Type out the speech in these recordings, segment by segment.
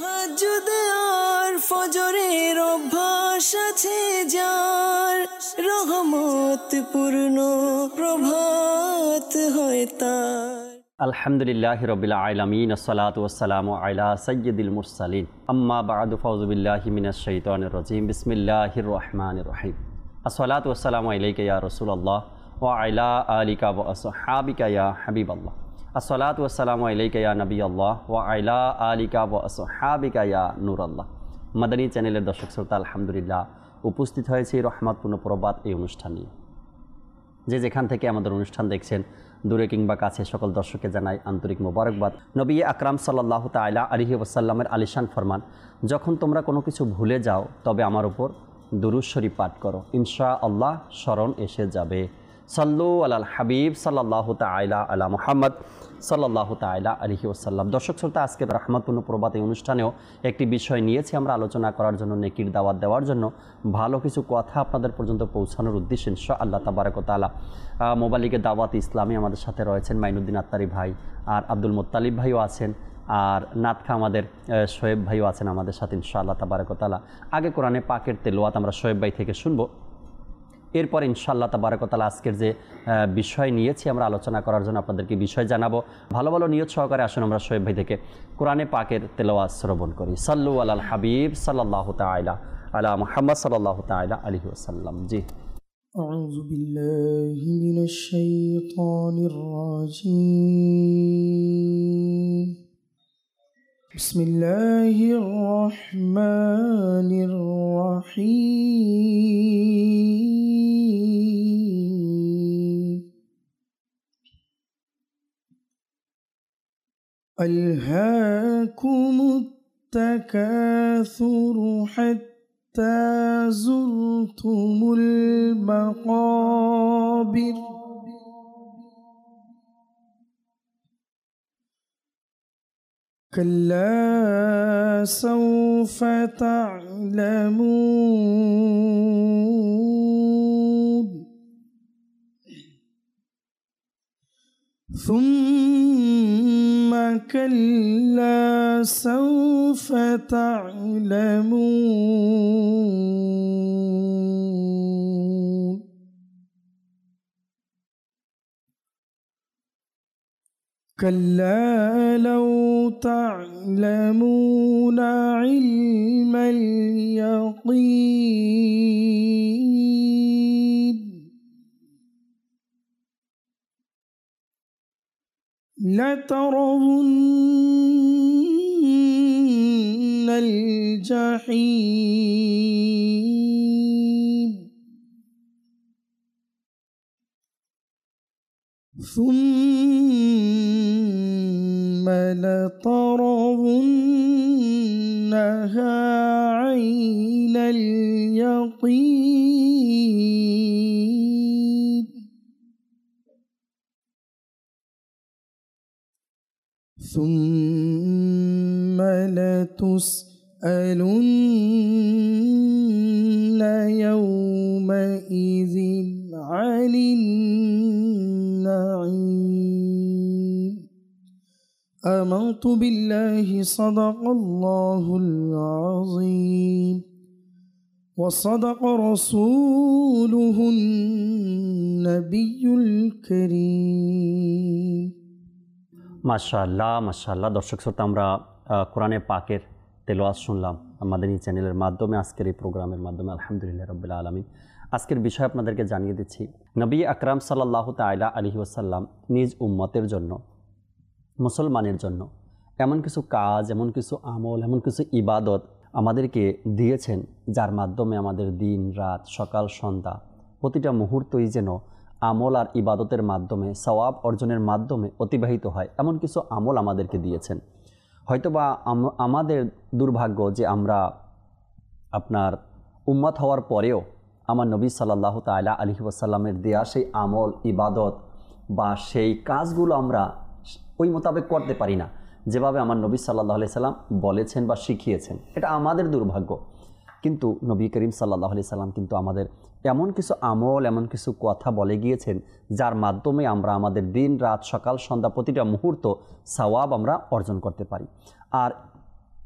তাহাজ্জুদ আর ফজরের অভ্যাস আছে যার, রহমত পূর্ণ প্রভাত হয় তার। আলহামদুলিল্লাহি রাব্বিল আলামিন, আসসালাতু ওয়াসসালামু আলা সাইয়্যিদিল মুরসালিন, আম্মা বা'দু, ফাউযু বিল্লাহি মিনাশ শাইতানির রাজীম, বিসমিল্লাহির রহমানির রহিম। আসসালাতু ওয়াসসালামু আলাইকা ইয়া রাসূলুল্লাহ ওয়া আলা আলিকা ওয়া আসহাবিকা ইয়া হাবিবাল্লাহ। আসসালাতু ওয়াসসালামু আলাইকা ইয়া নবিয়াল্লাহ ওয়া আলা আলিকা ওয়া আসহাবিকা ইয়া নূরাল্লাহ। মাদানী চ্যানেলের দর্শক শ্রোতা, আলহামদুলিল্লাহ উপস্থিত হয়েছি রহমতপূর্ণ প্রবাদ এই অনুষ্ঠান নিয়ে। যে যেখান থেকে আমাদের অনুষ্ঠান দেখছেন, দূরে কিংবা কাছে, সকল দর্শককে জানাই আন্তরিক মোবারকবাদ। নবী আকরাম সাল্লাল্লাহু তাআলা আলাইহি ওয়াসাল্লামের আলিশান ফরমান, যখন তোমরা কোনো কিছু ভুলে যাও তবে আমার উপর দুরূদ শরীফ পাঠ করো, ইনশাআল্লাহ স্মরণ এসে যাবে। সাল্লু আলাল হাবিব সাল্লাল্লাহু তাআলা আলা মুহাম্মদ সাল্লাল্লাহু তাআলা আলাইহি ওয়াসাল্লাম। দর্শক শ্রোতা, আজকে রহমতপূর্ণ প্রবাদ এই অনুষ্ঠানেও একটি বিষয় নিয়েছি আমরা আলোচনা করার জন্য, নেকির দাওয়াত দেওয়ার জন্য, ভালো কিছু কথা আপনাদের পর্যন্ত পৌঁছানোর উদ্দেশ্যে ইনশাআল্লাহ তাবারাক ওয়া তাআলা। মোবাইলিকে দাওয়াত ইসলামী আমাদের সাথে রয়েছেন মাইনুদ্দিন আত্তারি ভাই, আর আব্দুল মোত্তালিব ভাইও আছেন, আর নাতখা আমাদের শোয়েব ভাইও আছেন আমাদের সাথে ইনশাআল্লাহ তাবারাক ওয়া তাআলা। আগে কোরআনে পাকের তেলাওয়াত আমরা শোয়েব ভাই থেকে শুনবো, এরপর ইনশাআল্লাহ তাবারাক ওয়া তাআলা আজকের যে বিষয় নিয়েছি আমরা আলোচনা করার জন্য আপনাদেরকে বিষয় জানাবো। ভালো ভালো নিয়ত সহকারে আসুন আমরা শোয়েব ভাই থেকে কোরআনে পাকের তেলাওয়াত শ্রবণ করি। সাল্লু আলাল হাবিব সাল্লাল্লাহু তাআলা আলা মুহাম্মদ সাল্লাল্লাহু তাআলা আলাইহি ওয়াসাল্লাম। জি, আউযু বিল্লাহি মিনাশ শাইতানির রাজীম। বিসমিল্লাহির রহমানির রহিম। আলহাকুমুত তাকাসুরু হাত্তা যুরতুমুল মাকাবির। كلا سوف تعلمون ثم كلا سوف تعلمون كلا لو تعلمون علم اليقين لترون الجحيم ثم لترونها عين اليقين ثم لتسألن يومئذ عن النعيم. آمنت بالله صدق الله العظيم وصدق رسوله النبي الكريم. মাশাআল্লাহ মাশাআল্লাহ। দর্শক শ্রোতা, আমরা কোরআনে পাকের তেলাওয়াত শুনলাম মাদানী চ্যানেলের মাধ্যমে, আজকের এই প্রোগ্রামের মাধ্যমে। আলহামদুলিল্লাহ রাব্বিল আলামিন। আজকের বিষয় আপনাদেরকে জানিয়ে দিচ্ছি, নবী আকরাম সাল্লাল্লাহু তাআলা আলাইহি ওয়াসাল্লাম নিজ উম্মতের জন্য, মুসলমানের জন্য এমন কিছু কাজ, এমন কিছু আমল, এমন কিছু ইবাদত আমাদেরকে দিয়েছেন, যার মাধ্যমে আমাদের দিন রাত, সকাল সন্ধ্যা, প্রতিটা মুহূর্তই যেন আমল আর ইবাদতের মাধ্যমে, সওয়াব অর্জনের মাধ্যমে অতিবাহিত হয়, এমন কিছু আমল আমাদেরকে দিয়েছেন। হয়তোবা আমাদের দুর্ভাগ্য যে আমরা আপনার উম্মত হওয়ার পরেও আমার নবী সাল্লাল্লাহু তাআলা আলাইহি ওয়াসাল্লামের দেয়া সেই আমল, ইবাদত বা সেই কাজগুলো আমরা ওই মোতাবেক করতে পারি না, যেভাবে আমার নবী সাল্লাল্লাহু আলাইহি সাল্লাম বলেছেন বা শিখিয়েছেন। এটা আমাদের দুর্ভাগ্য। কিন্তু নবী করিম সাল্লাল্লাহু আলাইহি সাল্লাম কিন্তু আমাদের এমন কিছু আমল, এমন কিছু কথা বলে গিয়েছেন, যার মাধ্যমে আমরা আমাদের দিন রাত, সকাল সন্ধ্যা, প্রতিটা মুহূর্ত সওয়াব আমরা অর্জন করতে পারি। আর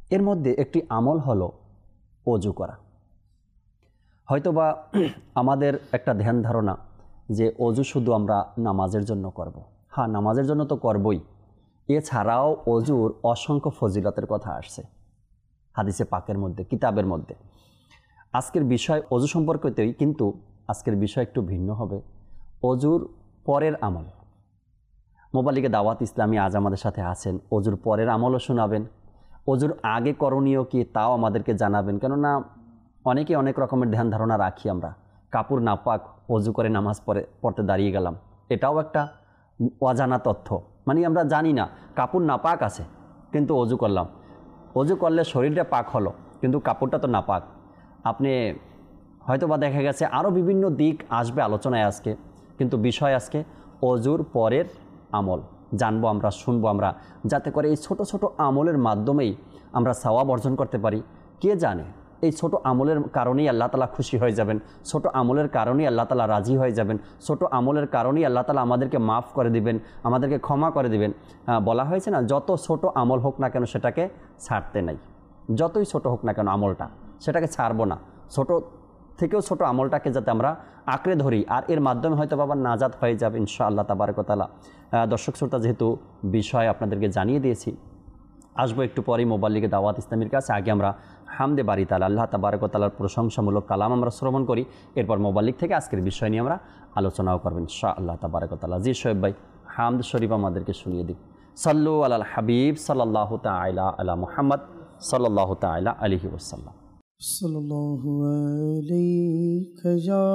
এর মধ্যে একটি আমল হলো অজু করা। হয়তোবা আমাদের একটা ধ্যান ধারণা যে অজু শুধু আমরা নামাজের জন্য করব। হ্যাঁ, নামাজের জন্য তো করবই, এছাড়াও অজুর অসংখ্য ফজিলতের কথা আসছে হাদিসে পাকের মধ্যে, কিতাবের মধ্যে। আজকের বিষয় অজু সম্পর্কিতই, কিন্তু আজকের বিষয় একটু ভিন্ন হবে। অজুর পরের আমল। মোবালিকে দাওয়াত ইসলামী আজ আমাদের সাথে আছেন, অজুর পরের আমলও শোনাবেন, অজুর আগে করণীয় কি তাও আমাদেরকে জানাবেন। কেননা অনেকে অনেক রকমের ধ্যান ধারণা রাখি আমরা, কাপড় নাপাক অজু করে নামাজ পড়তে দাঁড়িয়ে গেলাম, এটাও একটা অজানা তথ্য। মানে আমরা জানি না কাপড় নাপাক আছে কিন্তু অজু করলাম, অজু করলে শরীরটা পাক হলো কিন্তু কাপড়টা তো নাপাক। আপনি হয়তোবা দেখা গেছে আরও বিভিন্ন দিক আসবে আলোচনায় আজকে, কিন্তু বিষয় আজকে অজুর পরের আমল জানবো আমরা, শুনবো আমরা, যাতে করে এই ছোট ছোট আমলের মাধ্যমেই আমরা সওয়াব অর্জন করতে পারি। কে জানে এই ছোট আমলের কারণেই আল্লাহ তাআলা খুশি হয়ে যাবেন, ছোট আমলের কারণেই আল্লাহ তাআলা রাজি হয়ে যাবেন, ছোট আমলের কারণেই আল্লাহ তাআলা আমাদেরকে মাফ করে দিবেন, আমাদেরকে ক্ষমা করে দিবেন। বলা হয়েছে না, যত ছোট আমল হোক না কেন সেটাকে ছাড়তে নাই, যতই ছোট হোক না কেন আমলটা সেটাকে ছাড়বো না। ছোট থেকেও ছোট আমলটাকে যাতে আমরা আঁকড়ে ধরি, আর এর মাধ্যমে হয়তো বাবা নাজাত হয়ে যাবে ইনশাআল্লাহ তাবারক ওয়া তাআলা। দর্শক শ্রোতা, যেহেতু বিষয় আপনাদেরকে জানিয়ে দিয়েছি, আসবো একটু পরেই মোবাল্লিগে দাওয়াত ইসলামীর কাছে। আগে আমরা হামদে বারি তাআলা আল্লাহ তাবারক ওয়া তাআলার প্রশংসামূলক কালাম আমরা শ্রবণ করি, এরপর মোবাল্লিগ থেকে আজকের বিষয় নিয়ে আমরা আলোচনাও করবেন ইনশাআল্লাহ তাবারক ওয়া তাআলা। জি শোয়েব ভাই, হামদ শরীফ আমাদেরকে শুনিয়ে দিন। সাল্লু আলাল হাবিব সাল্লাল্লাহু তাআলা আলা মুহাম্মদ সাল্লাল্লাহু তাআলা আলাইহি ওয়াসাল্লাম। সাল্লাল্লাহু আলাইকা ইয়া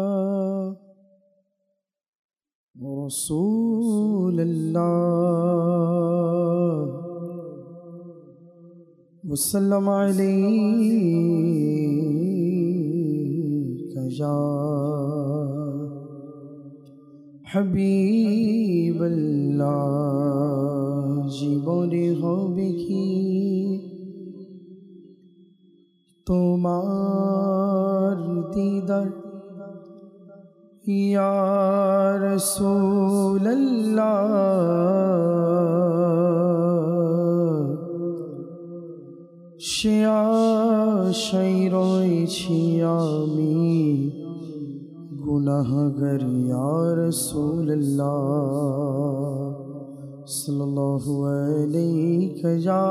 রাসূলুল্লাহ ওয়া সাল্লাম আলাইকা ইয়া হাবিবাল্লাহ। জীবনে হবে কি তোমার দিদার ইয়া রাসূলুল্লাহ, সে আশায় রয়েছি আমি গুনাহগার ইয়া রাসূলুল্লাহ। সাল্লাল্লাহু আলাইকা ইয়া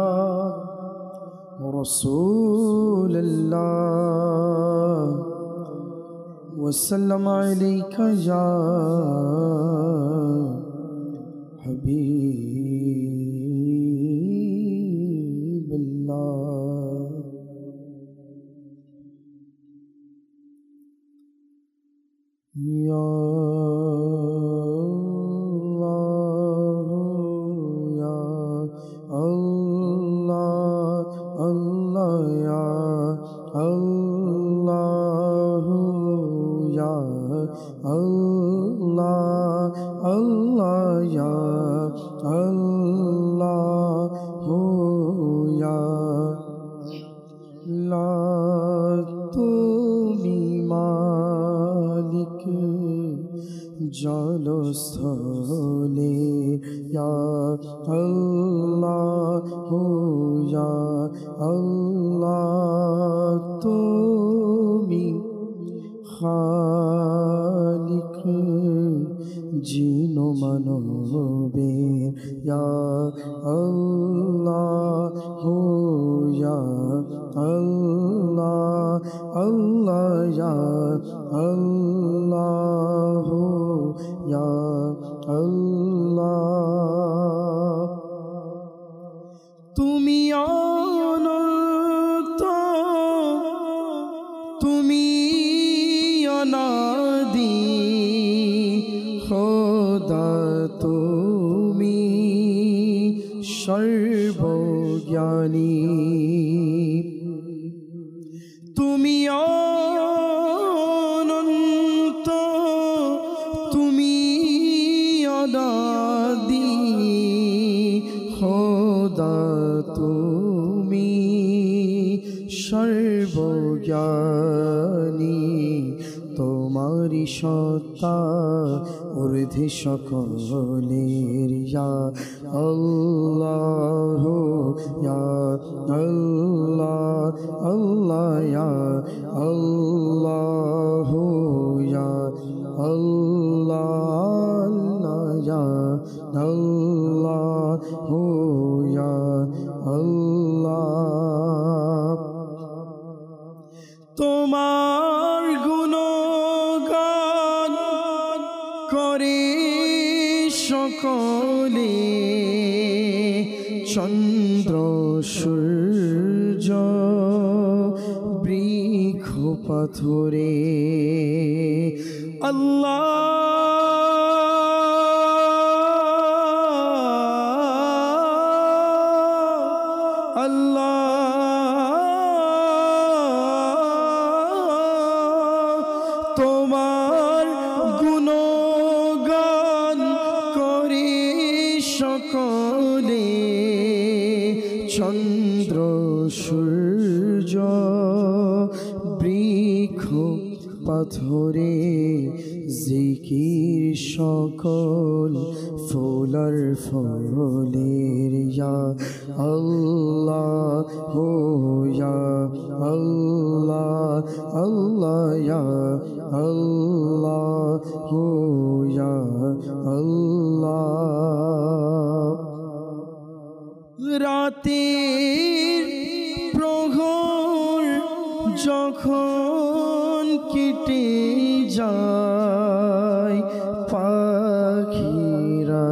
রাসূলুল্লাহ ওয়া সাল্লাম আলাইকা ইয়া হাবিবাল্লাহ। ইয়া জলস্থলে ইয়া আল্লাহ ইয়া আল্লাহ, তুমি খালিক জিনো মানবে ইয়া আল্লাহ ইয়া আল্লাহ আল্লাহ ইয়া আল্লাহ ইয়া আল্লাহ। তুমি অনন্ত, তুমি অনাদি খোদা, তুমি সর্বজ্ঞানী, তুমি অনন্ত, তুমি অনাদি খোদা, তুমি সর্বজ্ঞানী। তোমারি সত্তা ঊর্ধ্বে সকলের ইয়া আল্লাহ ইয়া আল্লাহ আল্লাহ ইয়া আল্লাহ ইয়া আল্লাহ ইয়া আল্লাহ ইয়া আল্লাহ তোমার গুণগান করে সকলে চন্দ্র সূর্য বৃক্ষ পাথরে তোমার গুণগান করে সকলে চন্দ্র সূর্য বৃক্ষ পাথরে জিকির সকল ফুলার ফলের ইয়া আল্লাহ হো ইয়া আল্লাহ আল্লাহ ইয়া আল্লাহ হো ইয়া আল্লাহ রাতের প্রহর যখন কেটে যায় পাখিরা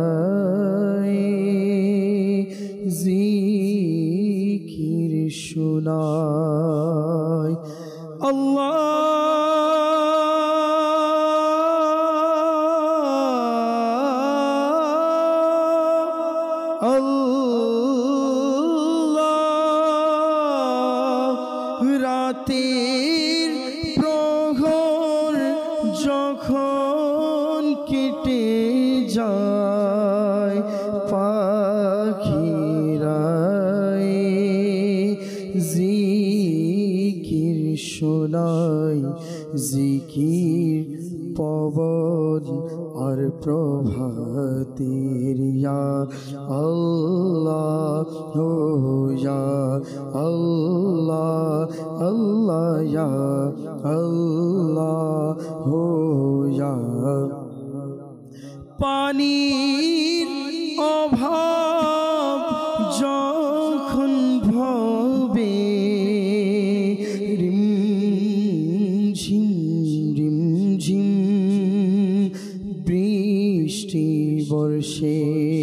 জিকির শোনায় রাতের প্রহর যখন কেটে যায় পাখিরা জিকির শোনায় জিকির পবন আর প্রভাতের ইয়া আল্লাহ হো ইয়া আল্লাহ আল্লাহ ইয়া আল্লাহ হো ইয়া পানির অভাব যখন ভবে রিমঝিম রিমঝিম বৃষ্টি বর্ষে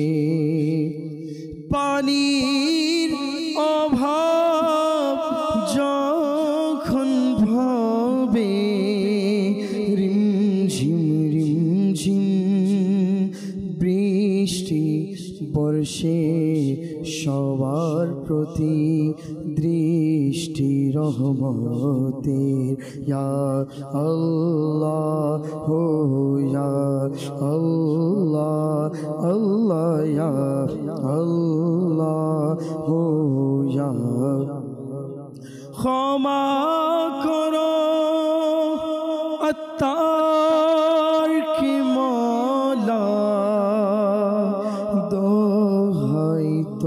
পানির অভাব যখন ভবে রিমঝিম রিমঝিম বৃষ্টি বর্ষে সবার প্রতি দৃষ্টি রহমতের ইয়া আল্লাহ হো ইয়া আল্লাহ আল্লাহ ইয়া আল্লাহ হো ইয়া ক্ষমা করো আত্মার কি মওলা দোহাই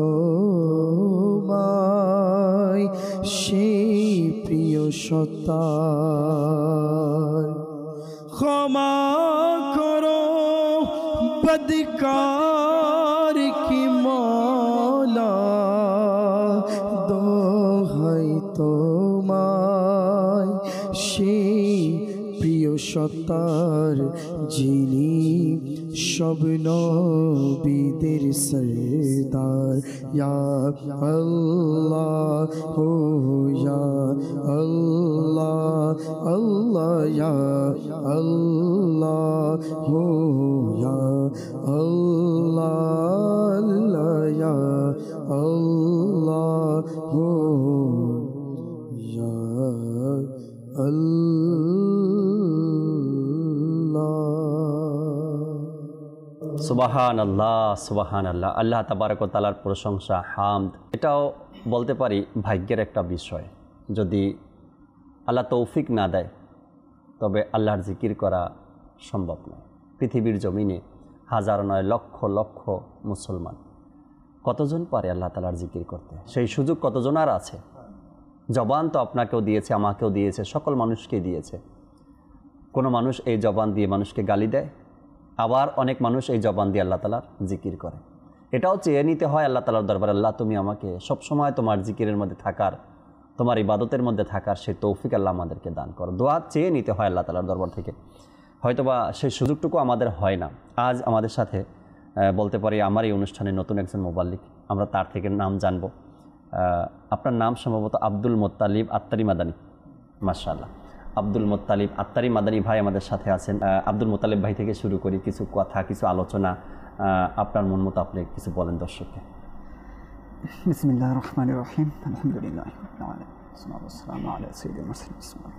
তোমায় সেই প্রিয় সত্তার ক্ষমা করো বদকার কি মওলা দোহাই তোমায় সেই প্রিয় সত্তার যিনি সব নবীদের সরদার ইয়া আল্লাহ হো ইয়া আল্লাহ আল্লাহ ইয়া আল্লাহ হো ইয়া আল্লাহ আল্লাহ ইয়া আল্লাহ হো ইয়া সুবাহান আল্লাহ আল্লাহ তাবারক ওয়া তাআলার প্রশংসা হামদ। এটাও বলতে পারি ভাগ্যের একটা বিষয়। যদি আল্লাহ তৌফিক না দেয় তবে আল্লাহর জিকির করা সম্ভব নয়। পৃথিবীর জমিনে হাজার নয় লক্ষ লক্ষ মুসলমান, কতজন পারে আল্লাহ তাআলার জিকির করতে? সেই সুযোগ কতজন আর আছে? জবান তো আপনাকেও দিয়েছে, আমাকেও দিয়েছে, সকল মানুষকেই দিয়েছে। কোনো মানুষ এই জবান দিয়ে মানুষকে গালি দেয়, আবার অনেক মানুষ এই জবান দিয়ে আল্লাহ তাআলার জিকির করে। এটাও চেয়ে নিতে হয় আল্লাহ তাআলার দরবারে, আল্লাহ তুমি আমাকে সবসময় তোমার জিকিরের মধ্যে থাকার, তোমার ইবাদতের মধ্যে থাকার সেই তৌফিক আল্লাহ আমাদেরকে দান করো। দোয়া চেয়ে নিতে হয় আল্লাহ তাআলার দরবার থেকে, হয়তোবা সেই সুযোগটুকু আমাদের হয় না। আজ আমাদের সাথে বলতে পারি আমার এই অনুষ্ঠানে নতুন একজন মুবাল্লিগ, আমরা তার থেকে নাম জানবো। আপনার নাম সম্ভবত আব্দুল মোত্তালিব আত্তারি মাদানী। মাশাআল্লাহ, আব্দুল মোত্তালিব আত্তারি মাদানী ভাই আমাদের সাথে আছেন। আব্দুল মোত্তালিব ভাই থেকে শুরু করি, কিছু কথা, কিছু আলোচনা, আপনার মন মতো আপনি কিছু বলেন দর্শককে। বিসমিল্লাহির রহমানির রহিম, আলহামদুলিল্লাহি রাব্বিল আলামিন, ওয়াসসালাতু ওয়াসসালামু আলা সাইয়্যিদিল মুরসালিন।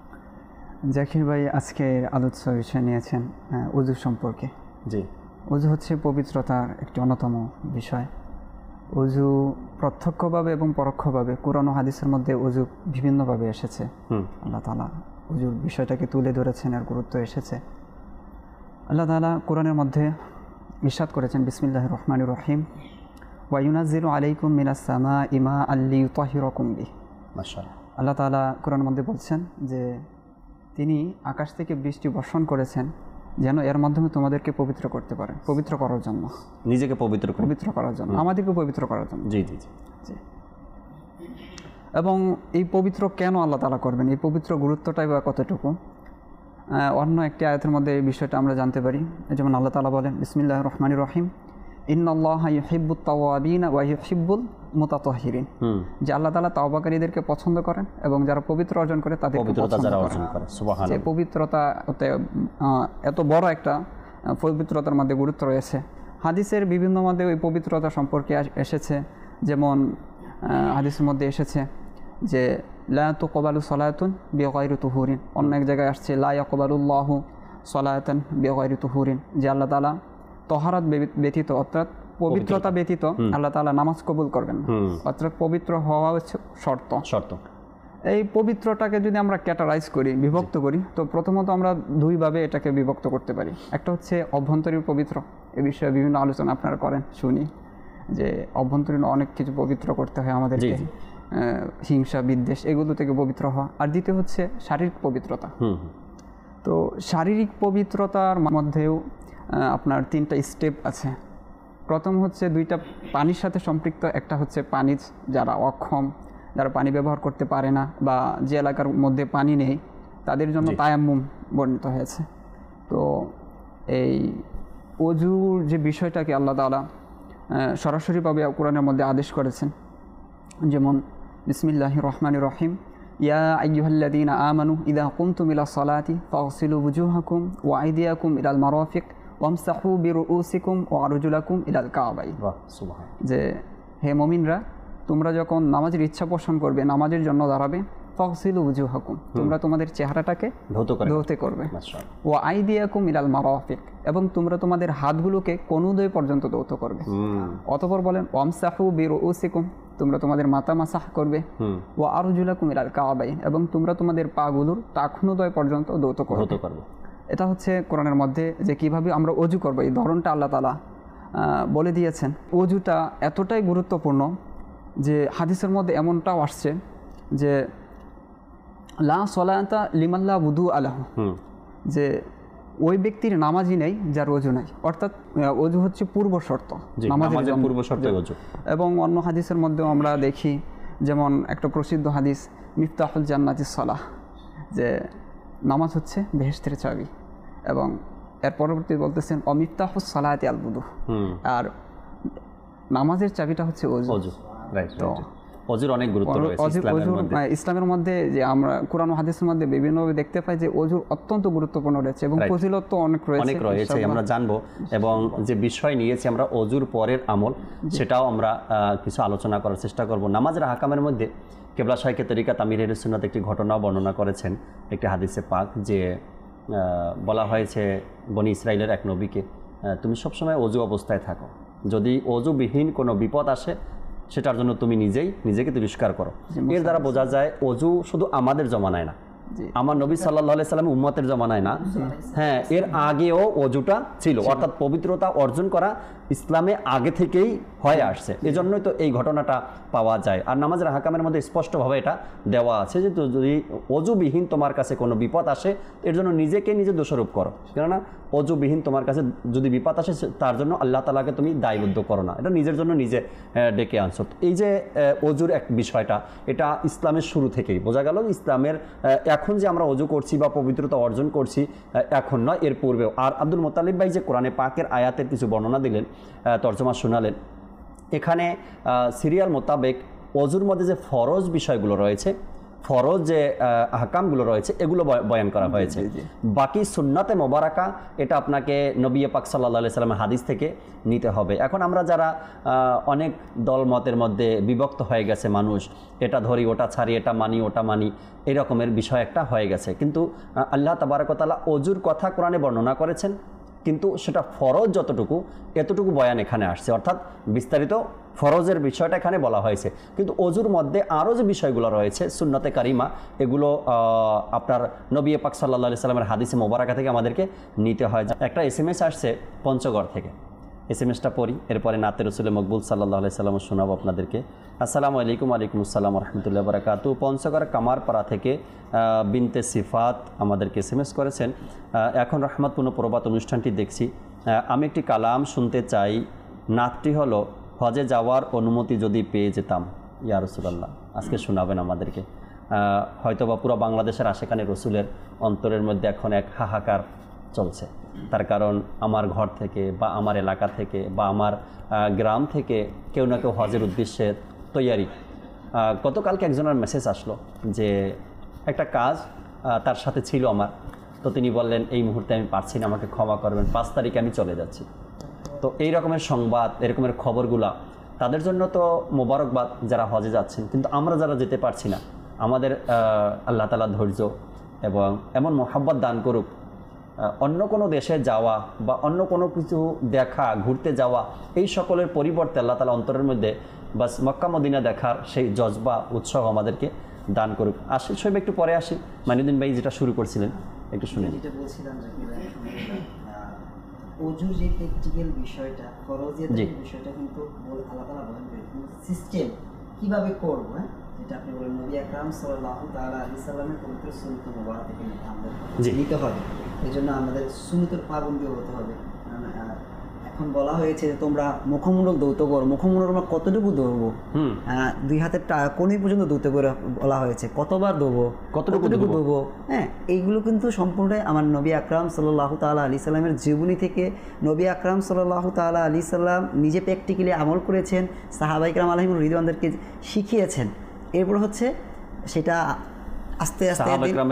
জাকির ভাই আজকের আলোচ্য বিষয় নিয়েছেন ওযু সম্পর্কে। জি, ওযু হচ্ছে পবিত্রতার একটি অন্যতম বিষয়। ওযু প্রত্যক্ষভাবে এবং পরোক্ষভাবে কুরআন ও হাদিসের মধ্যে ওযু বিভিন্নভাবে এসেছে। আল্লাহ তাআলা ওযুর বিষয়টাকে তুলে ধরেছেন, আর গুরুত্ব এসেছে। আল্লাহ তাআলা কুরআনের মধ্যে ইরশাদ করেছেন, বিসমিল্লাহির রহমানির রহিম, ওয়া ইউনাজ্জিলু আলাইকুম মিনাস সামাই মাআন লিইউতাহিরাকুম বিহি। মাশাআল্লাহ, আল্লাহ তাআলা কুরআনের মধ্যে বলছেন যে তিনি আকাশ থেকে বৃষ্টি বর্ষণ করেছেন যেন এর মাধ্যমে তোমাদেরকে পবিত্র করতে পারেন, পবিত্র করার জন্য, নিজেকে পবিত্র করার জন্য, আমাদেরকে পবিত্র করার জন্য। জি জি জি জি। এবং এই পবিত্র কেন আল্লাহ তাআলা করবেন, এই পবিত্র গুরুত্বটাই বা কতটুকু, অন্য একটি আয়াতের মধ্যে এই বিষয়টা আমরা জানতে পারি। যেমন আল্লাহ তাআলা বলেন, বিসমিল্লাহির রহমানির রহিম, ইন্নাল্লাহা ইউহিব্বুত তাওয়াবিন ওয়া ইউহিব্বুল মুতাতাহহিরিন। যে আল্লাহ তাআলা তাওবাকারীদেরকে পছন্দ করেন এবং যারা পবিত্র অর্জন করে তাদের পবিত্রতা যারা অর্জন করে। সুবহানাল্লাহ, যে পবিত্রতা এত বড় একটা পবিত্রতার মধ্যে গুরুত্ব রয়েছে। হাদিসের বিভিন্ন মধ্যে ওই পবিত্রতা সম্পর্কে এসেছে। যেমন হাদিসের মধ্যে এসেছে যে লা তুকবালু সালাতুন বিগাইরি তুহুরিন, অন্য এক জায়গায় আসছে লা ইয়াকবালুল্লাহু সালাতান বিগাইরি তুহুরিন, যে আল্লাহ তাআলা তহারাত ব্যতীত, অর্থাৎ পবিত্রতা ব্যতীত আল্লাহ তাআলা নামাজ কবুল করবেন না। অর্থাৎ পবিত্র হওয়া হচ্ছে শর্ত। এই পবিত্রটাকে যদি আমরা ক্যাটারাইজ করি, বিভক্ত করি, তো প্রথমত আমরা দুইভাবে এটাকে বিভক্ত করতে পারি। একটা হচ্ছে অভ্যন্তরীণ পবিত্র, এ বিষয়ে বিভিন্ন আলোচনা আপনারা করেন, শুনি যে অভ্যন্তরীণ অনেক কিছু পবিত্র করতে হয় আমাদেরকে, হিংসা বিদ্বেষ এগুলো থেকে পবিত্র হওয়া। আর দ্বিতীয় হচ্ছে শারীরিক পবিত্রতা। তো শারীরিক পবিত্রতার মধ্যেও আপনার 3টা স্টেপ আছে। প্রথম হচ্ছে 2টা পানির সাথে সম্পৃক্ত। একটা হচ্ছে পানি, যারা অক্ষম, যারা পানি ব্যবহার করতে পারে না, বা যে এলাকার মধ্যে পানি নেই তাদের জন্য তায়াম্মুম বর্ণিত হয়েছে। তো এই ওযুর যে বিষয়টাকে আল্লাহ তাআলা সরাসরিভাবে কোরআনের মধ্যে আদেশ করেছেন। যেমন বিসমিল্লাহির রহমানির রহিম, ইয়া আইয়ুহাল্লাযীনা আমানু ইযা কুমতুম ইলাস সালাতি ফাগসিলু ওয়ুজুহাকুম ওয়া আইদিয়াকুম ইলাল মারাফিক ওয়ামসাহু বিরুউসিকুম ওয়া আরজুলাকুম ইলাল কাবাইন। যে হে মুমিনরা, তোমরা যখন নামাজের ইচ্ছা পোষণ করবে, নামাজের জন্য দাঁড়াবে, ফাগসিলু ওয়ুজুহাকুম, তোমরা তোমাদের চেহারাটাকে ধৌত করবে, ওয়া আইদিয়াকুম ইলাল মারাফিক, এবং তোমরা তোমাদের হাতগুলোকে কনুদয় পর্যন্ত ধৌত করবে। অতঃপর বলেন ওয়ামসাহু বিরুউসিকুম, তোমরা তোমাদের মাথা মাসাহ করবে, ওয়া আরজুলাকুম ইলাল কাবাইন, এবং তোমরা তোমাদের পাগুলোর টাকনুদয় পর্যন্ত ধৌত করবে। এটা হচ্ছে কোরআনের মধ্যে যে কিভাবে আমরা ওযু করব, এই ধরনটা আল্লাহ তাআলা বলে দিয়েছেন। ওযুটা এতটাই গুরুত্বপূর্ণ যে হাদিসের মধ্যে এমনটাও আসছে যে লা সলাতা লিমান লা wudu আলাহু, যে ওই ব্যক্তির নামাজই নেই যার ওযু নাই। অর্থাৎ ওযু হচ্ছে পূর্ব শর্ত, নামাজের পূর্ব শর্ত ওযু। এবং অন্য হাদিসের মধ্যেও আমরা দেখি, যেমন একটা প্রসিদ্ধ হাদিস মিফতাহুল জান্নাতিস সালাহ, যে নামাজ হচ্ছে বেহেশতের চাবি, এবং এর পরবর্তী বলতেছেন অমিফতাহুস সালাতি আল wudu, আর নামাজের চাবিটা হচ্ছে ওযু। তো ওযুর অনেক গুরুত্ব রয়েছে ইসলামের মধ্যে, যে আমরা কোরআন ও হাদিসের মধ্যে বিভিন্নভাবে দেখতে পাই যে ওযুর অত্যন্ত গুরুত্বপূর্ণ রয়েছে এবং ফজিলত তো অনেক রয়েছে, আমরা জানবো। এবং যে বিষয় নিয়েছি আমরা ওযুর পরের আমল, সেটাও আমরা কিছু আলোচনা করার চেষ্টা করব। নামাজের আহকামের মধ্যে কেবলা শাইখে তরিকাত আমির আহলে সুন্নাত একটি ঘটনা বর্ণনা করেছেন একটি হাদিসে পাক, যে বলা হয়েছে বনি ইসরাইলের এক নবীকে, তুমি সবসময় ওযু অবস্থায় থাকো, যদি ওযুবিহীন কোনো বিপদ আসে সেটার জন্য তুমি নিজেকে তিরস্কার করো। এর দ্বারা বোঝা যায় ওযু শুধু আমাদের জমানায় না, আমার নবী সাল্লাল্লাহু আলাইহি সাল্লাম উম্মতের জমানায় না, হ্যাঁ, এর আগেও অজুটা ছিল, অর্থাৎ পবিত্রতা অর্জন করা ইসলামে আগে থেকেই হয়ে আসছে। এজন্যই তো এই ঘটনাটা পাওয়া যায়। আর নামাজের হাকামের মধ্যে স্পষ্টভাবে এটা দেওয়া আছে যে যদি অজুবিহীন তোমার কাছে কোনো বিপদ আসে, এর জন্য নিজেকে নিজে দোষারোপ করো, কেননা অজুবিহীন তোমার কাছে যদি বিপদ আসে তার জন্য আল্লাহ তাআলাকে তুমি দায়বদ্ধ করো না, এটা নিজের জন্য নিজে ডেকে আনছো। এই যে অজুর এক বিষয়টা, এটা ইসলামের শুরু থেকেই বোঝা গেল। ইসলামের এখন যে আমরা অজু করছি বা পবিত্রতা অর্জন করছি এখন নয়, এর পূর্বেও। আর আব্দুল মোত্তালিব ভাই যে কোরআনে পাকের আয়াতের কিছু বর্ণনা দিলেন, তর্জমা শোনালেন, এখানে সিরিয়াল মোতাবেক অজুর মধ্যে যে ফরজ বিষয়গুলো রয়েছে, ফরজ যে আহকামগুলো রয়েছে, এগুলো বয়ান করা হয়েছে। বাকি সুন্নাতে মোবারাকা এটা আপনাকে নবী পাক সাল্লাল্লাহু আলাইহি সাল্লামের হাদিস থেকে নিতে হবে। এখন আমরা যারা অনেক দল মতের মধ্যে বিভক্ত হয়ে গেছে মানুষ, এটা ধরি ওটা ছাড়ি, এটা মানি ওটা মানি, এই রকমের বিষয় একটা হয়ে গেছে। কিন্তু আল্লাহ তাবারক ওয়া তাআলা অজুর কথা কোরআনে বর্ণনা করেছেন, কিন্তু সেটা ফরজ যতটুকু এতটুকু বয়ান এখানে আসছে, অর্থাৎ বিস্তারিত ফরজের বিষয়টা এখানে বলা হয়েছে। কিন্তু অজুর মধ্যে আরও যে বিষয়গুলো রয়েছে সুন্নতে কারিমা, এগুলো আপনার নবী পাক সাল্লাল্লাহু আলাইহি সাল্লামের হাদিসে মোবারকা থেকে আমাদেরকে নিতে হয়। একটা SMS আসছে পঞ্চগড় থেকে, SMS-টা পড়ি, এরপরে নাতে রসুল মকবুল সাল্লাল্লাহু আলাইহি সাল্লাম শোনাবো আপনাদেরকে। আসসালামু আলাইকুম। ওয়ালাইকুম আসসালাম রহমতুল্লাহ বারাকাতু। পঞ্চগড় কামারপাড়া থেকে বিনতে সিফাত আমাদেরকে SMS করেছেন, এখন রহমতপূর্ণ প্রবাদ অনুষ্ঠানটি দেখছি, আমি একটি কালাম শুনতে চাই, নাতটি হলো হজে যাওয়ার অনুমতি যদি পেয়ে যেতাম। ইয়া রাসূলুল্লাহ, আজকে শোনাবেন আমাদেরকে। হয়তোবা পুরো বাংলাদেশের আশেকানে রসুলের অন্তরের মধ্যে এখন এক হাহাকার চলছে, তার কারণ আমার ঘর থেকে বা আমার এলাকা থেকে বা আমার গ্রাম থেকে কেউ না কেউ হজের উদ্দেশ্যে তৈয়ারি। গতকালকে একজনের মেসেজ আসলো যে একটা কাজ তার সাথে ছিল আমার, তো তিনি বললেন এই মুহূর্তে আমি পারছি না, আমাকে ক্ষমা করবেন, 5 তারিখে আমি চলে যাচ্ছি। তো এই রকমের সংবাদ, এরকমের খবরগুলা তাদের জন্য তো মোবারকবাদ যারা হজে যাচ্ছেন, কিন্তু আমরা যারা যেতে পারছি না, আমাদের আল্লাহ তাআলা ধৈর্য এবং এমন মোহাব্বত দান করুক, অন্য কোনো দেশে যাওয়া বা অন্য কোনো কিছু দেখা, ঘুরতে যাওয়া, এই সকলের পরিবর্তে আল্লাহ তাআলা অন্তরের মধ্যে বাস মক্কা মদিনা দেখার সেই জজবা উৎসাহ আমাদেরকে দান করুক। আসি সব একটু পরে আসি, মাইনুদ্দিন ভাই যেটা শুরু করছিলেন একটু শুনে। যেটা বলছিলাম অজুর যে প্র্যাকটিক্যাল বিষয়টা, ফরজিয়াতের বিষয়টা কিন্তু আল্লাহ তাআলা বলেন সিস্টেম কিভাবে করব, হ্যাঁ, যেটা আপনি বলেন নবী আকরাম সাল্লাল্লাহু তাআলা আলাইহি সাল্লামের পবিত্র সুন্নাত মুবারক থেকে আমাদের নিতে হবে। এই জন্য আমাদের সুন্নতের পাবন্দি হতে হবে। এখন বলা হয়েছে যে তোমরা মুখমণ্ডল ধৌত করো, মুখমণ্ডল আমরা কতটুকু ধরবো? 2 হাতের কোণে পর্যন্ত ধুতে করে বলা হয়েছে, কতবার ধোবো, কতটুকু ধোবো, হ্যাঁ, এইগুলো কিন্তু সম্পূর্ণটাই আমার নবী আকরাম সাল্লাল্লাহু তাআলা আলাইহি সাল্লামের জীবনী থেকে। নবী আকরাম সাল্লাল্লাহু তাআলা আলাইহি সাল্লাম নিজে প্র্যাকটিক্যালি আমল করেছেন, সাহাবায়ে কেরাম আলাইহিমুর রিদওয়ানদেরকে শিখিয়েছেন। এরপর হচ্ছে সেটা আস্তে আস্তে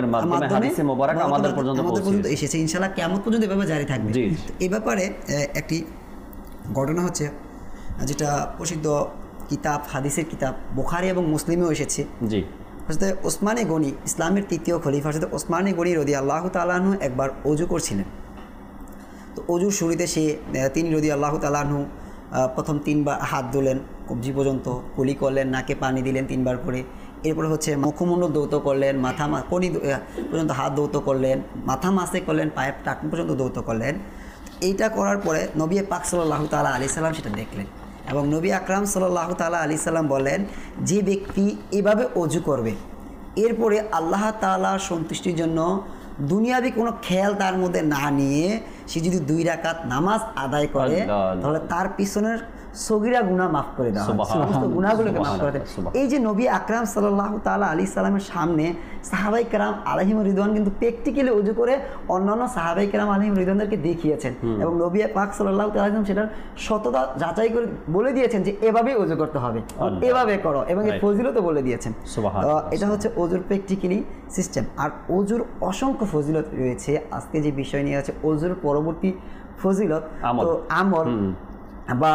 আমাদের পর্যন্ত এসেছে, ইনশাআল্লাহ কিয়ামত পর্যন্ত এভাবে জারি থাকবে। এই ব্যাপারে একটি ঘটনা হচ্ছে, যেটা প্রসিদ্ধ কিতাব, হাদিসের কিতাব বুখারী এবং মুসলিমেও এসেছে। জি, হযরত ওসমানে গনি, ইসলামের 3য় খলিফা হযরত ওসমানে গনি রাদিয়াল্লাহু তাআলা আনহু একবার ওযু করছিলেন। তো ওযুর শুরুতে তিনি রাদিয়াল্লাহু তাআলা আনহু প্রথম 3 বার হাত ধুলেন কবজি পর্যন্ত, কুলি করলেন, নাকে পানি দিলেন 3 বার করে। এরপরে হচ্ছে মুখমণ্ডল ধৌত করলেন, মাথা কোনি পর্যন্ত হাত ধৌত করলেন, মাথা মাসে করলেন, পায়ের টাকনি পর্যন্ত ধৌত করলেন। এইটা করার পরে নবী পাক সাল্লাল্লাহু তাআলা আলাইহি সাল্লাম সেটা দেখলেন এবং নবী আকরাম সাল্লাল্লাহু তাআলা আলাইহি সাল্লাম বলেন, যে ব্যক্তি এভাবে ওযু করবে, এরপরে আল্লাহ তাআলার সন্তুষ্টির জন্য দুনিয়াবি কোনো খেয়াল তার মধ্যে না নিয়ে সে যদি 2 রাকাত নামাজ আদায় করে, তাহলে তার পিছনের সগীরা গুনাহ মাফ করে দেওয়া হয়, সমস্ত গুনাহগুলোকে মাফ করে দেয়। এই যে নবী আকরাম সাল্লাল্লাহু তাআলা আলাইহি সাল্লামের সামনে সাহাবায়ে কেরাম আলাইহিমুর রিদওয়ান কিন্তু প্র্যাকটিক্যালি ওযু করে অন্যান্য সাহাবায়ে কেরাম আলাইহিমুর রিদওয়ানদেরকে দেখিয়েছেন এবং নবী পাক সাল্লাল্লাহু তাআলা আলাইহি সেটার সততা যাচাই করে বলে দিয়েছেন যে এভাবেই ওযু করতে হবে, এভাবে করো, এবং এই ফজিলতও বলে দিয়েছেন। এটা হচ্ছে ওযুর প্র্যাকটিক্যালি সিস্টেম। আর ওযুর অসংখ্য ফজিলত রয়েছে। আজকে যে বিষয় নিয়ে আছে ওযুর পরবর্তী ফজিলত, তো আমল, বা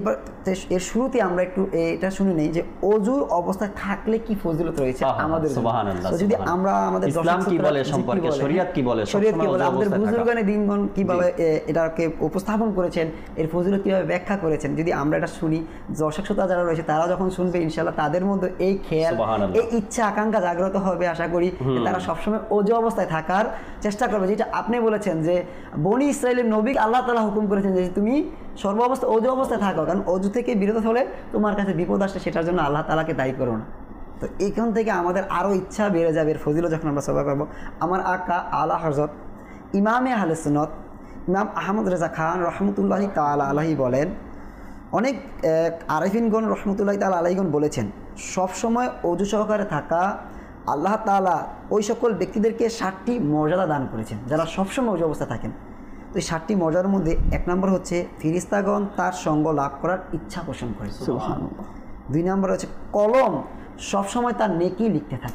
এর শুরুতে আমরা একটু এটা শুনে নেই যে অজুর অবস্থায় থাকলে কি ফজিলত রয়েছে আমাদের জন্য। তো যদি আমরা আমাদের ইসলাম কি বলে সম্পর্কে, শরীয়ত কি বলে, আমাদের বুজুর্গানে দিনগণ কিভাবে এটাকে উপস্থাপন করেছেন, এর ফজিলত কিভাবে ব্যাখ্যা করেছেন, যদি আমরা এটা শুনি, দর্শক শ্রোতা যারা রয়েছে তারা যখন শুনবে ইনশাআল্লাহ তাদের মধ্যে এই খেয়াল, এই ইচ্ছা আকাঙ্ক্ষা জাগ্রত হবে। আশা করি তারা সবসময় ওযু অবস্থায় থাকার চেষ্টা করবে। যেটা আপনি বলেছেন যে বনি ইসরাইলের নবী আল্লাহ তাআলা হুকুম করেছেন যে তুমি সর্ব অবস্থা ওযু অবস্থায় থাকো, কারণ ওযু থেকে বিরত হলে তোমার কাছে বিপদ আসলে সেটার জন্য আল্লাহ তাআলাকে দায়ী করো না। তো এখান থেকে আমাদের আরও ইচ্ছা বেড়ে যাবে এর ফজিলত যখন আমরা সবাই করবো। আমার আকা আলা হযরত ইমামে আহলে সুন্নাত ইমাম আহমদ রেজা খান রহমতুল্লাহি তাআলা আলাইহি বলেন, অনেক আরিফিনগণ রহমতুল্লাহি তাআলা আলাইহিগণ বলেছেন, সবসময় ওযু সহকারে থাকা আল্লাহ তাআলা ওই সকল ব্যক্তিদেরকে 7টি মর্যাদা দান করেছেন যারা সবসময় ওযু অবস্থায় থাকেন। তো এই 7টি মর্যাদার মধ্যে 1 নম্বর হচ্ছে ফেরেশতাগণ তার সঙ্গ লাভ করার ইচ্ছা পোষণ করে। সুবহানাল্লাহ। 2 নম্বর হচ্ছে কলম সবসময় তার নেকি লিখতে থাকে,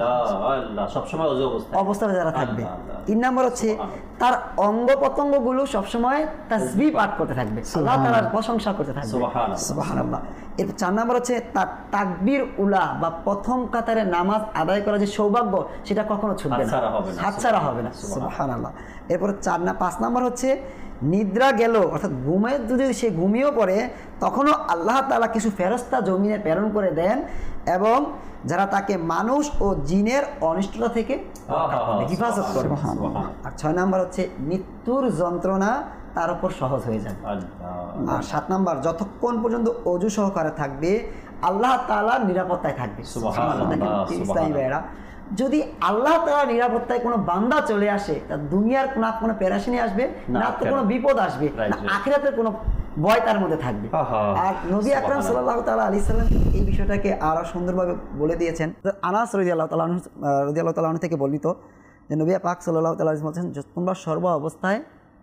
সবসময় ওযু অবস্থায় যারা থাকবে। 3 নম্বর হচ্ছে তার অঙ্গ প্রত্যঙ্গগুলো সবসময় তাসবিহ পাঠ করতে থাকবে, আল্লাহ তাআলার প্রশংসা করতে থাকবে। সুবহানাল্লাহ। এরপর 4 নম্বর হচ্ছে তার তাকবীর উলা বা প্রথম কাতারে নামাজ আদায় করা যে সৌভাগ্য সেটা কখনো ছুটবে না, হাতছাড়া হবে না। সুবহানাল্লাহ। এরপর 5 নম্বর হচ্ছে নিদ্রা গেল, অর্থাৎ ঘুমে যদি সে ঘুমিয়েও পড়ে তখনও আল্লাহ তাআলা কিছু ফেরেশতা জমিনে প্রেরণ করে দেন এবং যারা তাকে মানুষ ও জিনের অনিষ্টতা থেকে হেফাজত করবে। আর 6 নম্বর হচ্ছে মৃত্যুর যন্ত্রণা তার উপর সহজ হয়ে যাবে। আর 7 নম্বর যতক্ষণ পর্যন্ত ওযু সহকারে থাকবে আল্লাহ তাআলার নিরাপত্তায় থাকবে। সুবহানাল্লাহ। যদি আল্লাহ তাআলার নিরাপত্তায় কোনো বান্দা চলে আসে, তার দুনিয়ার কোনো পেরেশানি আসবে না, তো কোনো বিপদ আসবে না, আখিরাতের কোনো ভয় তার মধ্যে থাকবে। আর নবী আকরাম সাল্লাল্লাহু তাআলা আলাইহি সাল্লাম এই বিষয়টাকে আরো সুন্দরভাবে বলে দিয়েছেন। আনাস রাদিয়াল্লাহু তাআলা আনহু থেকে বর্ণিত যে নবী পাক সাল্লাল্লাহু তাআলা আলাইহি বলেছেন, তোমরা সর্ব অবস্থায়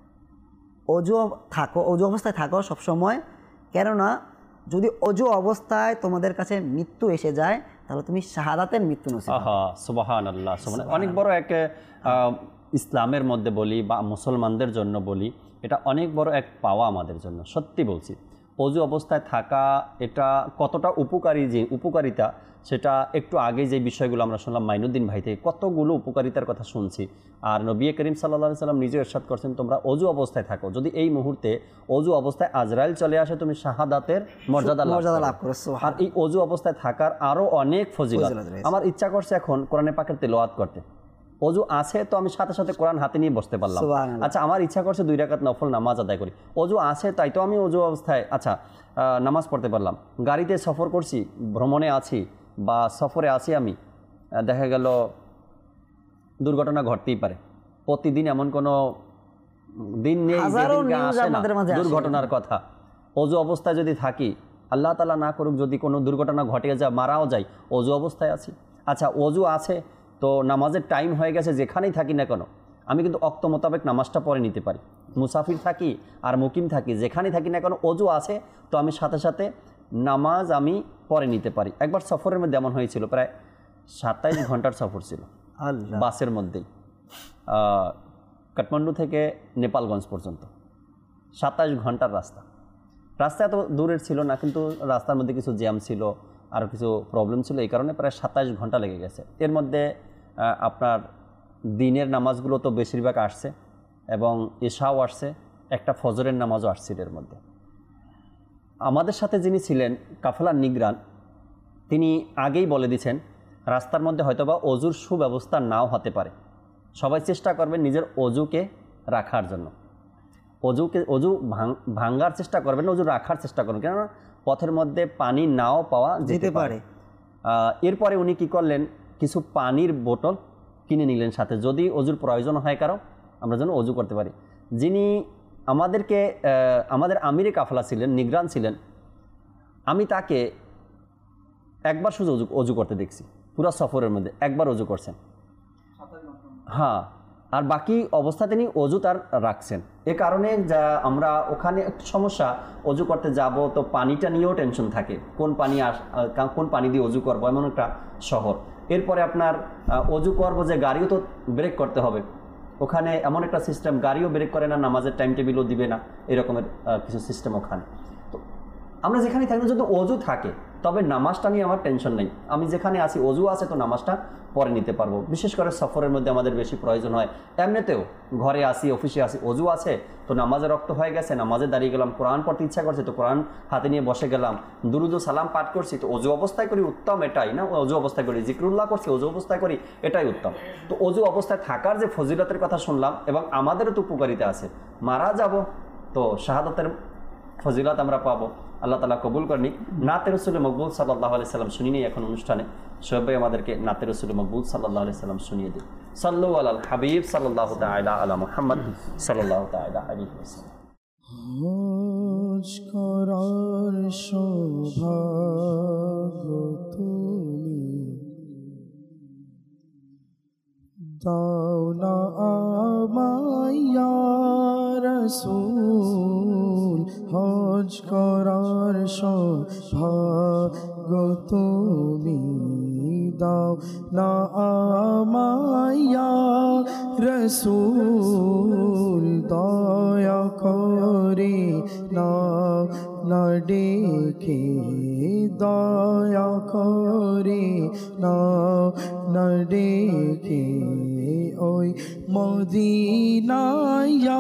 ওযু অবস্থায় থাকো সবসময়, কেননা যদি ওযু অবস্থায় তোমাদের কাছে মৃত্যু এসে যায় তাহলে তুমি শাহাদাতের মৃত্যু নসিব হবে। সুবহানাল্লাহ। অনেক বড় এক ইসলামের মধ্যে বলি বা মুসলমানদের জন্য বলি, এটা অনেক বড় এক পাওয়া আমাদের জন্য। সত্যি বলছি, ওযু অবস্থায় থাকা এটা কতটা উপকারিতা সেটা একটু আগে যে বিষয়গুলো আমরা শুনলাম মাইনুদ্দিন ভাই থেকে, কতগুলো উপকারিতার কথা শুনছি। আর নবী করিম সাল্লাল্লাহু আলাইহি সাল্লাম নিজে ইরশাদ করছেন, তোমরা ওযু অবস্থায় থাকো, যদি এই মুহূর্তে ওযু অবস্থায় আজরাইল চলে আসে তুমি শাহাদাতের মর্যাদা লাভ করো। আর এই ওযু অবস্থায় থাকার আরও অনেক ফজিলত। আমার ইচ্ছা করছে এখন কোরআনে পাকের তেলাওয়াত করতে। ওযু আছে তো আমি সাথে সাথে কোরআন হাতে নিয়ে বসতে পারলাম। আচ্ছা, আমার ইচ্ছা করছে 2 রাকাত নফল নামাজ আদায় করি। ওযু আছে তাই তো আমি ওযু অবস্থায় নামাজ পড়তে পারলাম। গাড়িতে সফর করছি, ভ্রমণে আছি বা সফরে আছি, আমি দেখা গেল দুর্ঘটনা ঘটতেই পারে। প্রতিদিন এমন কোনো দিন নেই দুর্ঘটনার কথা। ওযু অবস্থায় যদি থাকি, আল্লাহ তাআলা না করুক যদি কোনো দুর্ঘটনা ঘটে যায়, মারাও যায়, ওযু অবস্থায় আছি। আচ্ছা, ওযু আছে তো নামাজের টাইম হয়ে গেছে, যেখানেই থাকি না কেন আমি কিন্তু ওয়াক্ত মোতাবেক নামাজটা পড়ে নিতে পারি। মুসাফির থাকি আর মুকিম থাকি, যেখানেই থাকি না কেন ওযু আছে তো আমি সাথে সাথে নামাজ আমি পড়ে নিতে পারি। একবার সফরের মধ্যে এমন হয়েছিল, প্রায় 27 ঘন্টার সফর ছিল বাসের মধ্যেই, কাঠমান্ডু থেকে নেপালগঞ্জ পর্যন্ত 27 ঘন্টার রাস্তা এত দূরের ছিল না, কিন্তু রাস্তার মধ্যে কিছু জ্যাম ছিল, আরও কিছু প্রবলেম ছিল, এই কারণে প্রায় 27 ঘন্টা লেগে গেছে। এর মধ্যে আপনার দিনের নামাজগুলো তো বেশিরভাগ আসছে এবং এশাও আসছে, একটা ফজরের নামাজও আসছিল। এর মধ্যে আমাদের সাথে যিনি ছিলেন কাফেলার নিগরান, তিনি আগেই বলে দিয়েছেন রাস্তার মধ্যে হয়তোবা ওযুর সুব্যবস্থা নাও হতে পারে, সবাই চেষ্টা করবেন নিজের ওযুকে রাখার জন্য। ওযু ভাঙার চেষ্টা করবেন না, ওযু রাখার চেষ্টা করবেন, কেননা পথের মধ্যে পানি নাও পাওয়া যেতে পারে। এরপরে উনি কি করলেন, কিছু পানির বোতল কিনে নিলেন সাথে, যদি ওযুর প্রয়োজন হয় কারো আমরা যেন ওযু করতে পারি। যিনি আমাদের আমিরে কাফেলা ছিলেন, নিগরান ছিলেন, আমি তাকে একবার শুধু ওযু করতে দেখছি, পুরো সফরের মধ্যে একবার ওযু করছেন। হ্যাঁ, আর বাকি অবস্থা তিনি ওযু তার রাখছেন। এ কারণে যা আমরা ওখানে একটু সমস্যা, ওযু করতে যাব তো পানিটা নিয়েও টেনশন থাকে, কোন পানি দিয়ে ওযু করবো, এমন একটা শহর। এরপরে আপনার ওযু করবো যে গাড়িও তো ব্রেক করতে হবে, ওখানে এমন একটা সিস্টেম, গাড়িও ব্রেক করে না, নামাজের টাইম টেবিলও দিবে না, এরকমের কিছু সিস্টেম ওখানে। আমরা যেখানে থাকি না যদি অজু থাকে, তবে নামাজটা নিয়ে আমার টেনশন নেই। আমি যেখানে আছি অজু আছে, তো নামাজটা পরে নিতে পারবো। বিশেষ করে সফরের মধ্যে আমাদের বেশি প্রয়োজন হয়। এমনিতেও ঘরে আসি, অফিসে আসি, অজু আছে, তো নামাজে রক্ত হয়ে গেছে, নামাজে দাঁড়িয়ে গেলাম, কোরআন পড়তে ইচ্ছা করছে, তো কোরআন হাতে নিয়ে বসে গেলাম, দুরুদ ও সালাম পাঠ করছি, তো অজু অবস্থায় করি, উত্তম এটাই না? অজু অবস্থায় করি, জিকরুল্লাহ করছি, অজু অবস্থায় করি, এটাই উত্তম। তো অজু অবস্থায় থাকার যে ফজিলতের কথা শুনলাম, এবং আমাদেরও তো উপকারিতা আছে। মারা যাব তো শাহাদাতের ফজিলত আমরা পাবো, আল্লাহ তাআলা কবুল করনি। নাতে রসুল মকবুল সাল্লাল্লাহু আলাইহি সাল্লাম শুনিয়ে নিই এখন অনুষ্ঠানে। সবাই আমাদেরকে নাতে রসুল মকবুল সাল্লাল্লাহু আলাইহি সাল্লাম শুনিয়ে দিই। সাল্লু আলাল হাবিব সাল্লাল্লাহু তাআলা আলা মুহাম্মদ সাল্লাল্লাহু তাআলা আলাইহি ওয়াসাল্লাম। হজ করার সৌভাগ্য তুমি দাও না আমায় ইয়া রাসূল, হজ করার সৌভাগ্য তুমি দাও না আমায় ইয়া রাসূল, দয়া করে না ডেকে, দয়া করে না ডেকে ওই মদিনায় ইয়া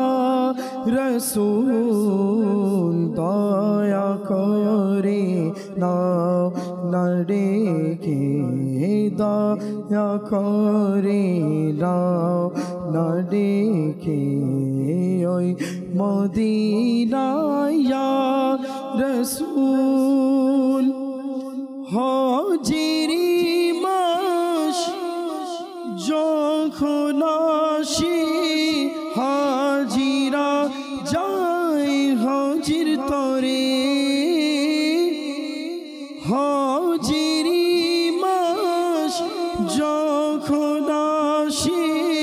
রাসূল, দয়া করে না ডেকে, দয়া করে না ডেকে ওই মদিনায় ইয়া রাসূল। হজেরি মাস যখন আসে হাজিরা যায় হাজির তরে, হজেরি মাস যখন আসে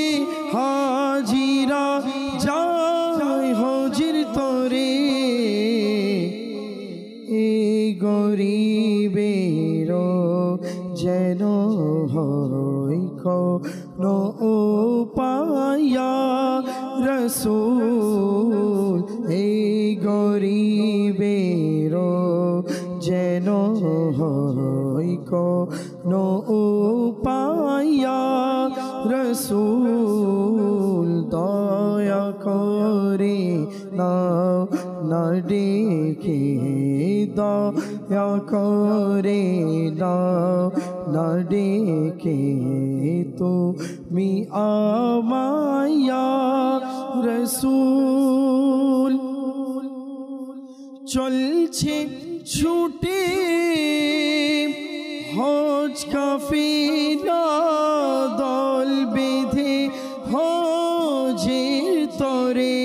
হাজিরা যায় হাজির তরে, এই গরিবের যেন হয় কোনো উপায় ইয়া রাসূল, এই গরিবের যেন হয় কোনো উপায় ইয়া রাসূল, দয়া করে না ডেকে, দয়া করে না ডেকে তুমি আমায় ইয়া রাসূল। চলছে ছুটে হজ কাফিলা দল বেঁধে হজের তরে,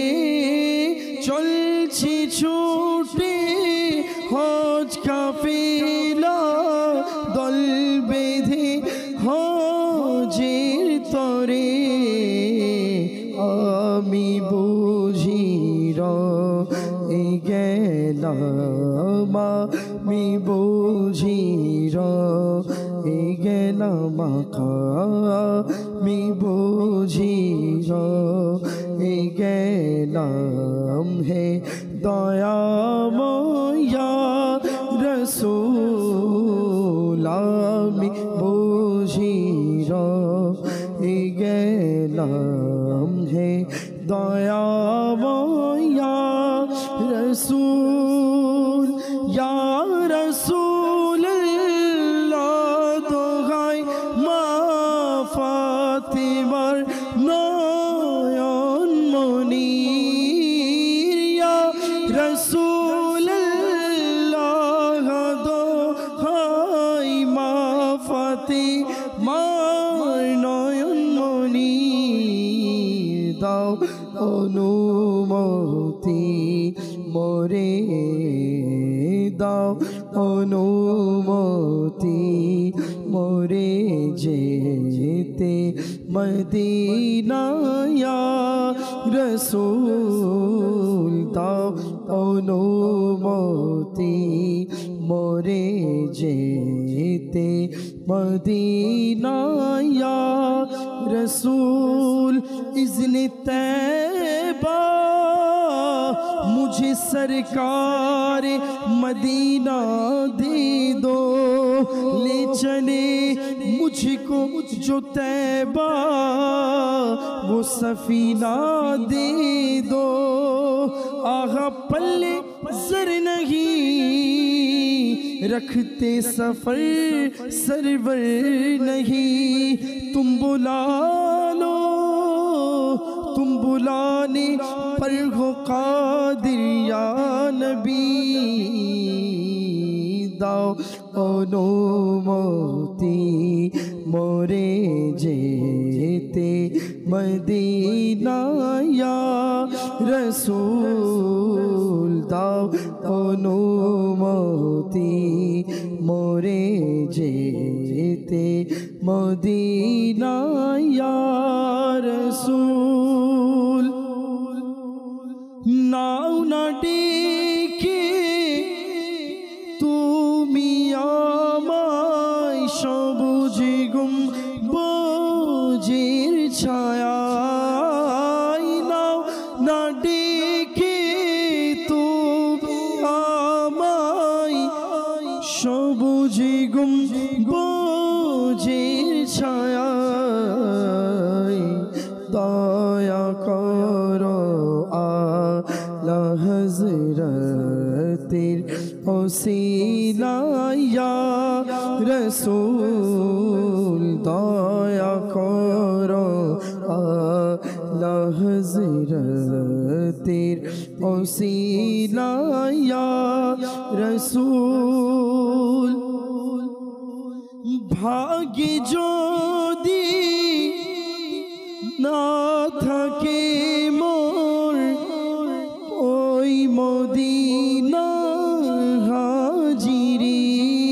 চলছে ছুটে হজ কাফিলা দল বেঁধে হজের তরে, আমি বুঝি রয়ে গেলাম, আমি বুঝি রয়ে গেলাম, আমি বুঝি রয়ে গেলাম, হে দয়াময় ইয়া রাসূল, আমি বুঝি রয়ে গেলাম, হে দয়াময় ইয়া রাসূল। ইয়া রাসূলুল্লাহ দোহাই মা ফাতিমার নয়ন মনির, ইয়া রাসূলুল্লাহ দোহাই মা ফাতিমার নয়ন মনির, দাও অনুমতি মোরে, দাও অনুমতি মোরে যেতে মদিনা ইয়া রাসূল, দাও অনুমতি মোরে যেতে मदीना या रसूल इज़्न तैबा मुझे सरकार मदीना दे दो, ले चले मुझको जो तैबा वो सफीना दे दो। आगा पल्ले सर नहीं रखते सफर सरवर नहीं, तुम बुला लो तुम बुलाने पर हो कादिर या नबी। दाओ ओनो मोती मोरे जेते मदीना या रसूल, दाओ ओनो मोती मोरे जेते मदीना या रसूल। नाव ना डेके তুমি আমায় সবুজে গম্বুজের ছায়ায় নাও না ডেকে, তুমি আমায় সবুজে গম্বুজের ছায়ায়, দয়া করো আলা হযরতের ওসিলা ইয়া রসূল, দয়া করো আলা হযরতের ওসিলা ইয়া রসূল। ভাগ্যে যদি না থাকে মোর ওই মদিনা হাজিরি,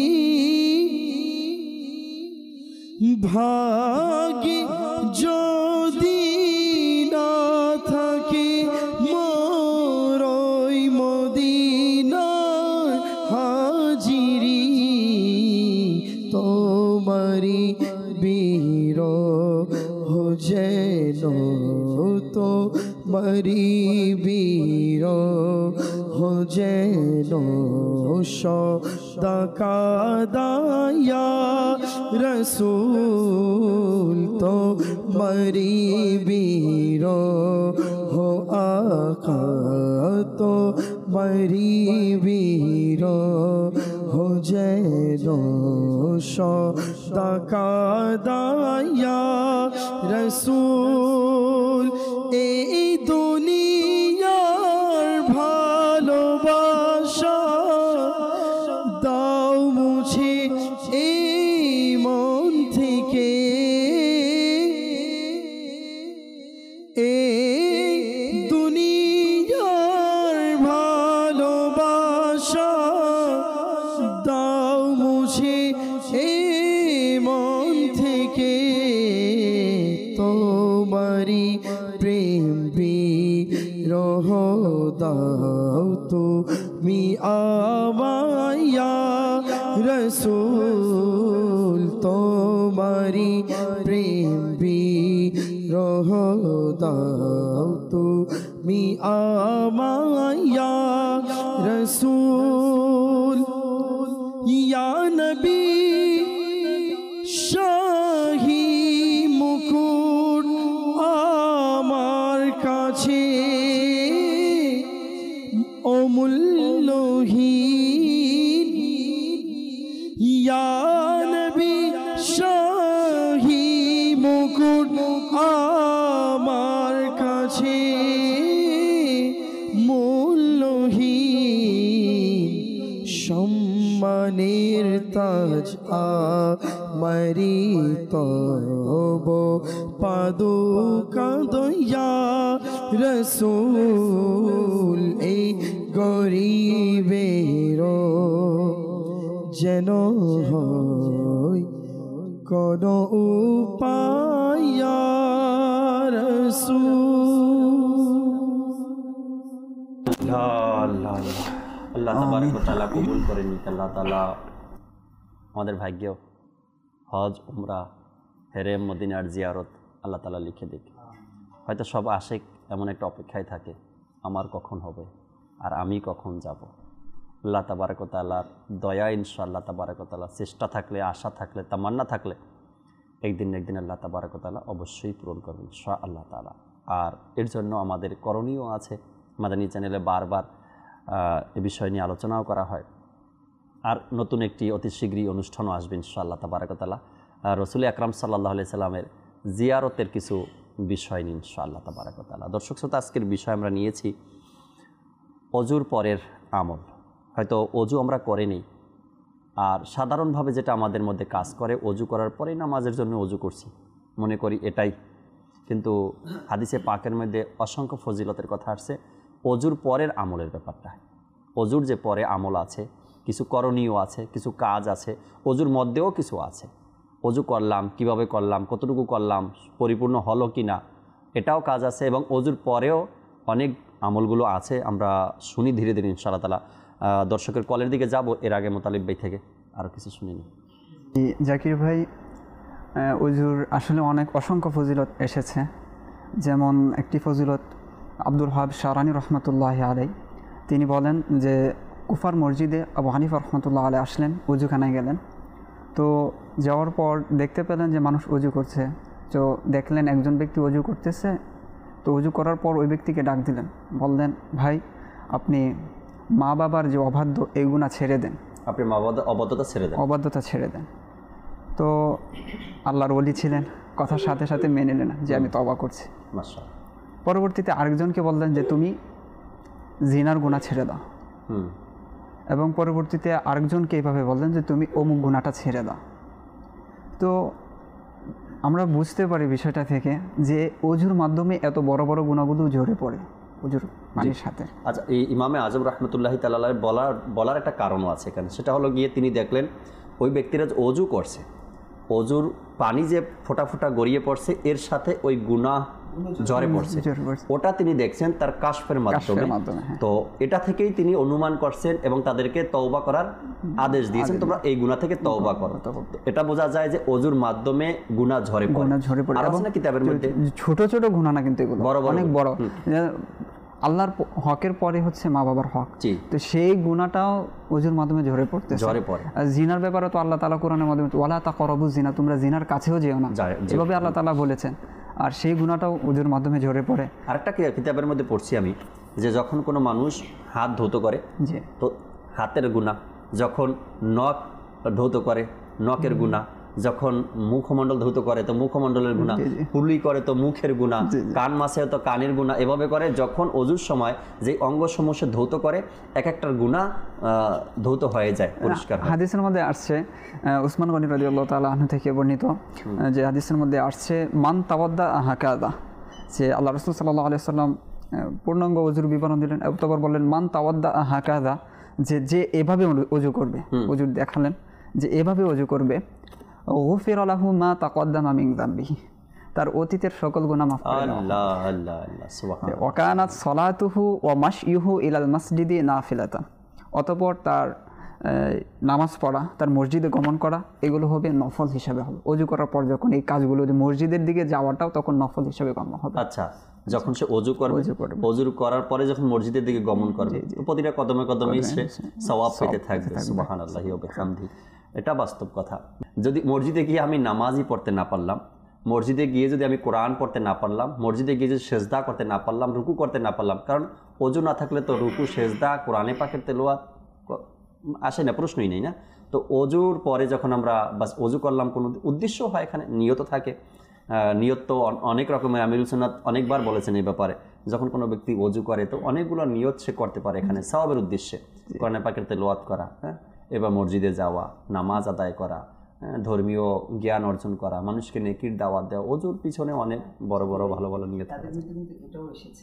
ভাগ্যে যদি না থাকে মোর ওই মদিনা হাজিরি, তোমারি বীর হো যেন তো মরি বীর হো যেন সদা কাদায়া রসূল, তো মরি বীর হো আকা, তো মরি বীর হো যেন সদা কাদায়া রসূল। এই দুনিয়ার ভালোবাসা দাও মুছে এই মন থেকে, এই দুনিয়ার ভালোবাসা দাও মুছে এই মন থেকে, তোমারি প্রেম বিরহ দাও তুমি আমায় ইয়া রসূল, তোমারি প্রেম বিরহ দাও তুমি আমায় ইয়া রসূল। ইয়া নবী শাহী মুকুট আমার কাছে অমূল্যহীন, ইয়া নবী শাহী মুকুট আমার কাছে মূল্যহীন, সম্মানের তাজ আমারি তব পাদুকা দয়া রসূল। এই গরিবের যেন হয় কোন উপায় ইয়া রাসূল। আল্লাহ আল্লাহ তাবারক ওয়া তাআলা কবুল করে নিক। আল্লাহ তাআলা আমাদের ভাগ্য হজ, উমরা, হেরে মদিনার জিয়ারত আল্লাহ তাআলা লিখে দিক। হয়তো সব আশিক এমন একটা অপেক্ষায় থাকে, আমার কখন হবে আর আমি কখন যাব। আল্লাহ তাবারক ওয়া তাআলার দয়া ইনশাআল্লাহ তাবারক ওয়া তাআলা, চেষ্টা থাকলে, আশা থাকলে, তামান্না থাকলে একদিন আল্লাহ তাবারক ওয়া তাআলা অবশ্যই পূরণ করবেন ইনশাআল্লাহ তাআলা। আর এর জন্য আমাদের করণীয় আছে, মাদানী চ্যানেলে বারবার এ বিষয় নিয়ে আলোচনাও করা হয়। আর নতুন একটি অতি শীঘ্রই অনুষ্ঠানও আসবে ইনশাআল্লাহ তাবারক ওয়া তাআলা, রসুল আকরাম সাল্লাল্লাহু আলাইহি সাল্লামের জিয়ারতের কিছু বিষয় নিয়ে ইনশাআল্লাহ তাবারক ওয়া তাআলা। দর্শক শ্রোতা, আজকের বিষয় আমরা নিয়েছি অজুর পরের আমল। হয়তো অজু আমরা করে নিই, আর সাধারণভাবে যেটা আমাদের মধ্যে কাজ করে, অজু করার পরেই নামাজের জন্য অজু করছি মনে করি এটাই। কিন্তু হাদিসে পাকের মধ্যে অসংখ্য ফজিলতের কথা আসছে অজুর পরের আমলের ব্যাপারটা। অজুর যে পরে আমল আছে, কিছু করণীয় আছে, কিছু কাজ আছে, অজুর মধ্যেও কিছু আছে। অজু করলাম, কিভাবে করলাম, কতটুকু করলাম, পরিপূর্ণ হলো কি না, এটাও কাজ আছে। এবং অজুর পরেও অনেক আমলগুলো আছে, আমরা শুনি ধীরে ধীরে ইনশাআল্লাহ তাআলা। দর্শকের কলের দিকে যাব, এর আগে মোতালিব ভাই থেকে আরও কিছু শুনিনি। জাকির ভাই, অজুর আসলে অনেক অসংখ্য ফজিলত এসেছে। যেমন একটি ফজিলত আব্দুল ওয়াহাব শারানি রহমতুল্লাহ আলাই, তিনি বলেন যে কুফার মসজিদে আবু হানিফা রহমতুল্লাহ আলাই আসলেন, অজুখানায় গেলেন। তো যাওয়ার পর দেখতে পেলেন যে মানুষ অজু করছে। তো দেখলেন একজন ব্যক্তি অজু করতেছে, তো অজু করার পর ওই ব্যক্তিকে ডাক দিলেন, বললেন ভাই আপনি মা বাবার যে অবাধ্য এই গুনাহ ছেড়ে দেন, আপনি মা বাবার অবাধ্যতা ছেড়ে দেন, অবাধ্যতা ছেড়ে দেন। তো আল্লাহর ওলি ছিলেন, কথার সাথে সাথে মেনে নিলেন যে আমি তওবা করছি। মাশাআল্লাহ। পরবর্তীতে আরেকজনকে বললেন যে তুমি জিনার গুনাহ ছেড়ে দাও, এবং পরবর্তীতে আরেকজনকে এইভাবে বললেন যে তুমি অমুক গুনাহটা ছেড়ে দাও। তো আমরা বুঝতে পারি বিষয়টা থেকে যে অজুর মাধ্যমে এত বড় বড় গুনাহগুলো ঝরে পড়ে অজুর পানির সাথে। আচ্ছা, এই ইমামে আজম রহমতুল্লাহি তাআলা বলার একটা কারণও আছে এখানে। সেটা হলো গিয়ে তিনি দেখলেন ওই ব্যক্তিরা অজু করছে, অজুর পানি যে ফোঁটা ফোঁটা গড়িয়ে পড়ছে এর সাথে ওই গুনাহ ঝরে পড়ছে, ওটা তিনি দেখছেন তার কাশফের মাধ্যমে। তো এটা থেকেই তিনি অনুমান করছেন এবং তাদেরকে তওবা করার আদেশ দিয়েছেন, তোমরা এই গুনাহ থেকে তওবা করো। এটা বোঝা যায় যে অজুর মাধ্যমে গুনাহ ঝরে পড়ে। আর আছে না কিতাবের মধ্যে ছোট ছোট গুনাহ না, কিন্তু এগুলো অনেক বড়। আল্লাহর হকের পরে হচ্ছে মা বাবার হক, তো সেই গুনাহটাও অজুর মাধ্যমে ঝরে পড়ে। আর জিনার ব্যাপারে তো আল্লাহ তাআলা কোরআনের মাধ্যমে ওয়ালা তাকরাবুজ জিনা, তোমরা জিনার কাছেও যেও না, এভাবে আল্লাহ তাআলা বলেছেন। আর সেই গুনাহটাও অজুর মাধ্যমে ঝরে পড়ে। আরেকটা কিতাবের মধ্যে পড়ছি আমি, যে যখন কোনো মানুষ হাত ধৌত করে তো হাতের গুনাহ, যখন নখ ধৌত করে নখের গুনাহ, যখন মুখমণ্ডল ধৌত করে তো মুখমণ্ডলের গুনাহ, কুলি করে তো মুখের গুনাহ, কান মাসে তো কানের গুনাহ, এভাবে করে যখন অজুর সময় যে অঙ্গ সমূহ ধৌত করে এক একটার গুনাহ ধৌত হয়ে যায়, পরিষ্কার। হাদিসের মধ্যে আসছে, উসমান গনি রাদিয়াল্লাহু তাআলা আনহু থেকে বর্ণিত, যে হাদিসের মধ্যে আসছে মান তাওয়াদ্দা হাকাদা, যে আল্লাহ রাসূল সাল্লাল্লাহু আলাইহি ওয়াসাল্লাম পূর্ণাঙ্গ অজুর বিবরণ দিলেন। অতঃপর বললেন মান তাওয়াদ্দা হাকাদা, যে এভাবে অজু করবে, অজু দেখালেন যে এভাবে অজু করবে, গুফিরা লাহু মা তাকদ্দামা মিন যামবিহি, তার অতীতের সকল গুনাহ মাফ করে দেওয়া। আল্লাহ আল্লাহ আল্লাহ সুবহানাল্লাহ। ওয়া কানাত সালাতুহু ওয়া মাশইউহু ইলাল মাসজিদি নাফিলাতান, অতঃপর তার নামাজ পড়া, তার মসজিদে গমন করা, এগুলো হবে নফল হিসাবে হবে। অজু করার পর যখন এই কাজগুলো, মসজিদের দিকে যাওয়াটাও তখন নফল হিসাবে গণ্য হবে। আচ্ছা, যখন সে অজু করবে, অজু করার পরে যখন মসজিদের দিকে গমন করবে, প্রতিটা কদমে কদমে সে সওয়াব পেতে থাকবে। সুবহানাল্লাহি ওয়া বিহামদিহি। এটা বাস্তব কথা। যদি মসজিদে গিয়ে আমি নামাজই পড়তে না পারলাম, মসজিদে গিয়ে যদি আমি কোরআন পড়তে না পারলাম, মসজিদে গিয়ে যদি সেজদা করতে না পারলাম, রুকু করতে না পারলাম, কারণ অজু না থাকলে তো রুকু, সেজদা, কোরআনে পাকের তেলাওয়াত আসে না, প্রশ্নই নেই না। তো অজুর পরে যখন আমরা বাস অজু করলাম, কোনো উদ্দেশ্য হয়, এখানে নিয়ত থাকে। নিয়ত তো অনেক রকমের, আমিরুল সুন্নাত অনেকবার বলেছেন এই ব্যাপারে। যখন কোনো ব্যক্তি অজু করে তো অনেকগুলো নিয়ত সে করতে পারে এখানে সওয়াবের উদ্দেশ্যে, কোরআনে পাকের তেলাওয়াত করা, এবার মসজিদে যাওয়া, নামাজ আদায় করা, ধর্মীয় জ্ঞান অর্জন করা, মানুষকে নেকির দাওয়াত দেওয়া। অজুর পিছনে অনেক বড় বড় ভালো ভালো নিয়ত আছে। এটাও এসেছে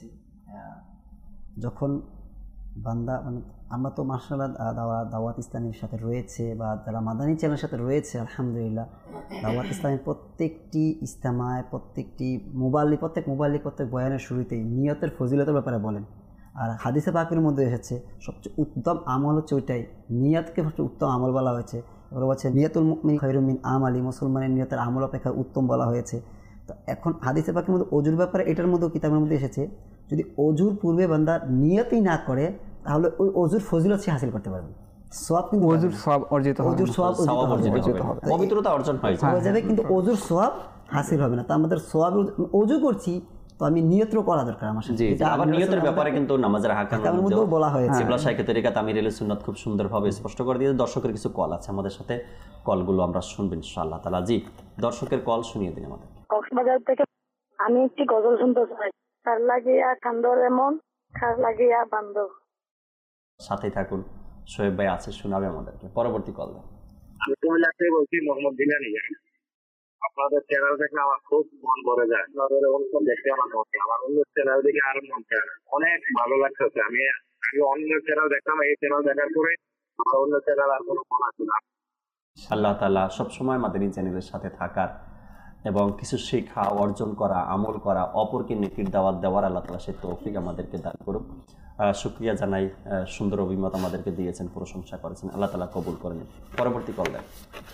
যখন বান্দা, মানে আমরা তো মাশাআল্লাহ দাওয়াত ইসলামের সাথে রয়েছে, বা যারা মাদানী চ্যানেলের সাথে রয়েছে, আলহামদুলিল্লাহ দাওয়াত ইসলামের প্রত্যেকটি ইজতেমায়, প্রত্যেক মোবাল্লিক প্রত্যেক বয়ানের শুরুতেই নিয়তের ফজিলতের ব্যাপারে বলেন। আর হাদিসে পাকের মধ্যে এসেছে সবচেয়ে উত্তম আমল হচ্ছে ওইটাই, নিয়তকে সবচেয়ে উত্তম আমল বলা হয়েছে। ওরা বলছে নিয়াতুল মুমিন খায়রুম মিন আমালি, মুসলমানের নিয়তের আমল অপেক্ষা উত্তম বলা হয়েছে। তো এখন হাদিসে পাকের মধ্যে অজুর ব্যাপারে এটার মধ্যেও কিতাবের মধ্যে এসেছে, যদি অজুর পূর্বে বান্দা নিয়তই না করে তাহলে ওই অজুর ফজিলত সে হাসিল করতে পারবে, সওয়াব কিন্তু ওযুর সওয়াব অর্জিত হবে, অজুর সওয়াব অর্জিত হবে, পবিত্রতা অর্জন হয়ে যাবে, কিন্তু অজুর সওয়াব হাসিল হবে না। তো আমাদের সওয়াব অজু করছি, তো আমি নিয়তও করা দরকার আমার সাথে। জি, আবার নিয়তের ব্যাপারে কিন্তু নামাজের হাকামের মধ্যেও বলা হয়েছে। কিবলা শাইখে তরিকাত আমিরুল সুন্নাত খুব সুন্দরভাবে স্পষ্ট করে দিয়েছে। দর্শকের কিছু কল আছে, আমাদের সাথে কলগুলো আমরা শুনবো ইনশাআল্লাহ তাআলা। জি, দর্শকের কল শুনিয়ে দিন আমাদের। কক্সবাজার থেকে আমি একটি গজল শুনতে চাই, কার লাগিয়া কান্দর এমন, কার লাগিয়া বান্ধ। সাথেই থাকুন, শোয়েব ভাই আছে, শোনাবে আমাদেরকে। পরবর্তী কল দেন। আমি কুমিল্লা থেকে বলছি, মোহাম্মদ দিলানি। আপনাদের চ্যানেল দেখলে আমার খুব মন ভরে যায়, আপনাদের অনুষ্ঠান দেখতে আমার মন চায়, আমার অন্য চ্যানেল দেখে আরো মন চায়, অনেক ভালো লাগতেছে। আমি আগে অন্য চ্যানেল দেখতাম, এই চ্যানেল দেখার পরে আমার অন্য চ্যানেল আর কোনো মন আসে না। আল্লাহ তাআলা সবসময় মাদানী চ্যানেলের সাথে থাকার এবং কিছু শেখা, অর্জন করা, আমল করা, অপরকে নেকির দাওয়াত দেওয়ার আল্লাহ তাআলা সেই তৌফিক আমাদেরকে দান করুক। শুকরিয়া জানাই, সুন্দর অভিমত আমাদেরকে দিয়েছেন, প্রশংসা করেছেন, আল্লাহ তাআলা কবুল করে নিন। পরবর্তী কল দেন।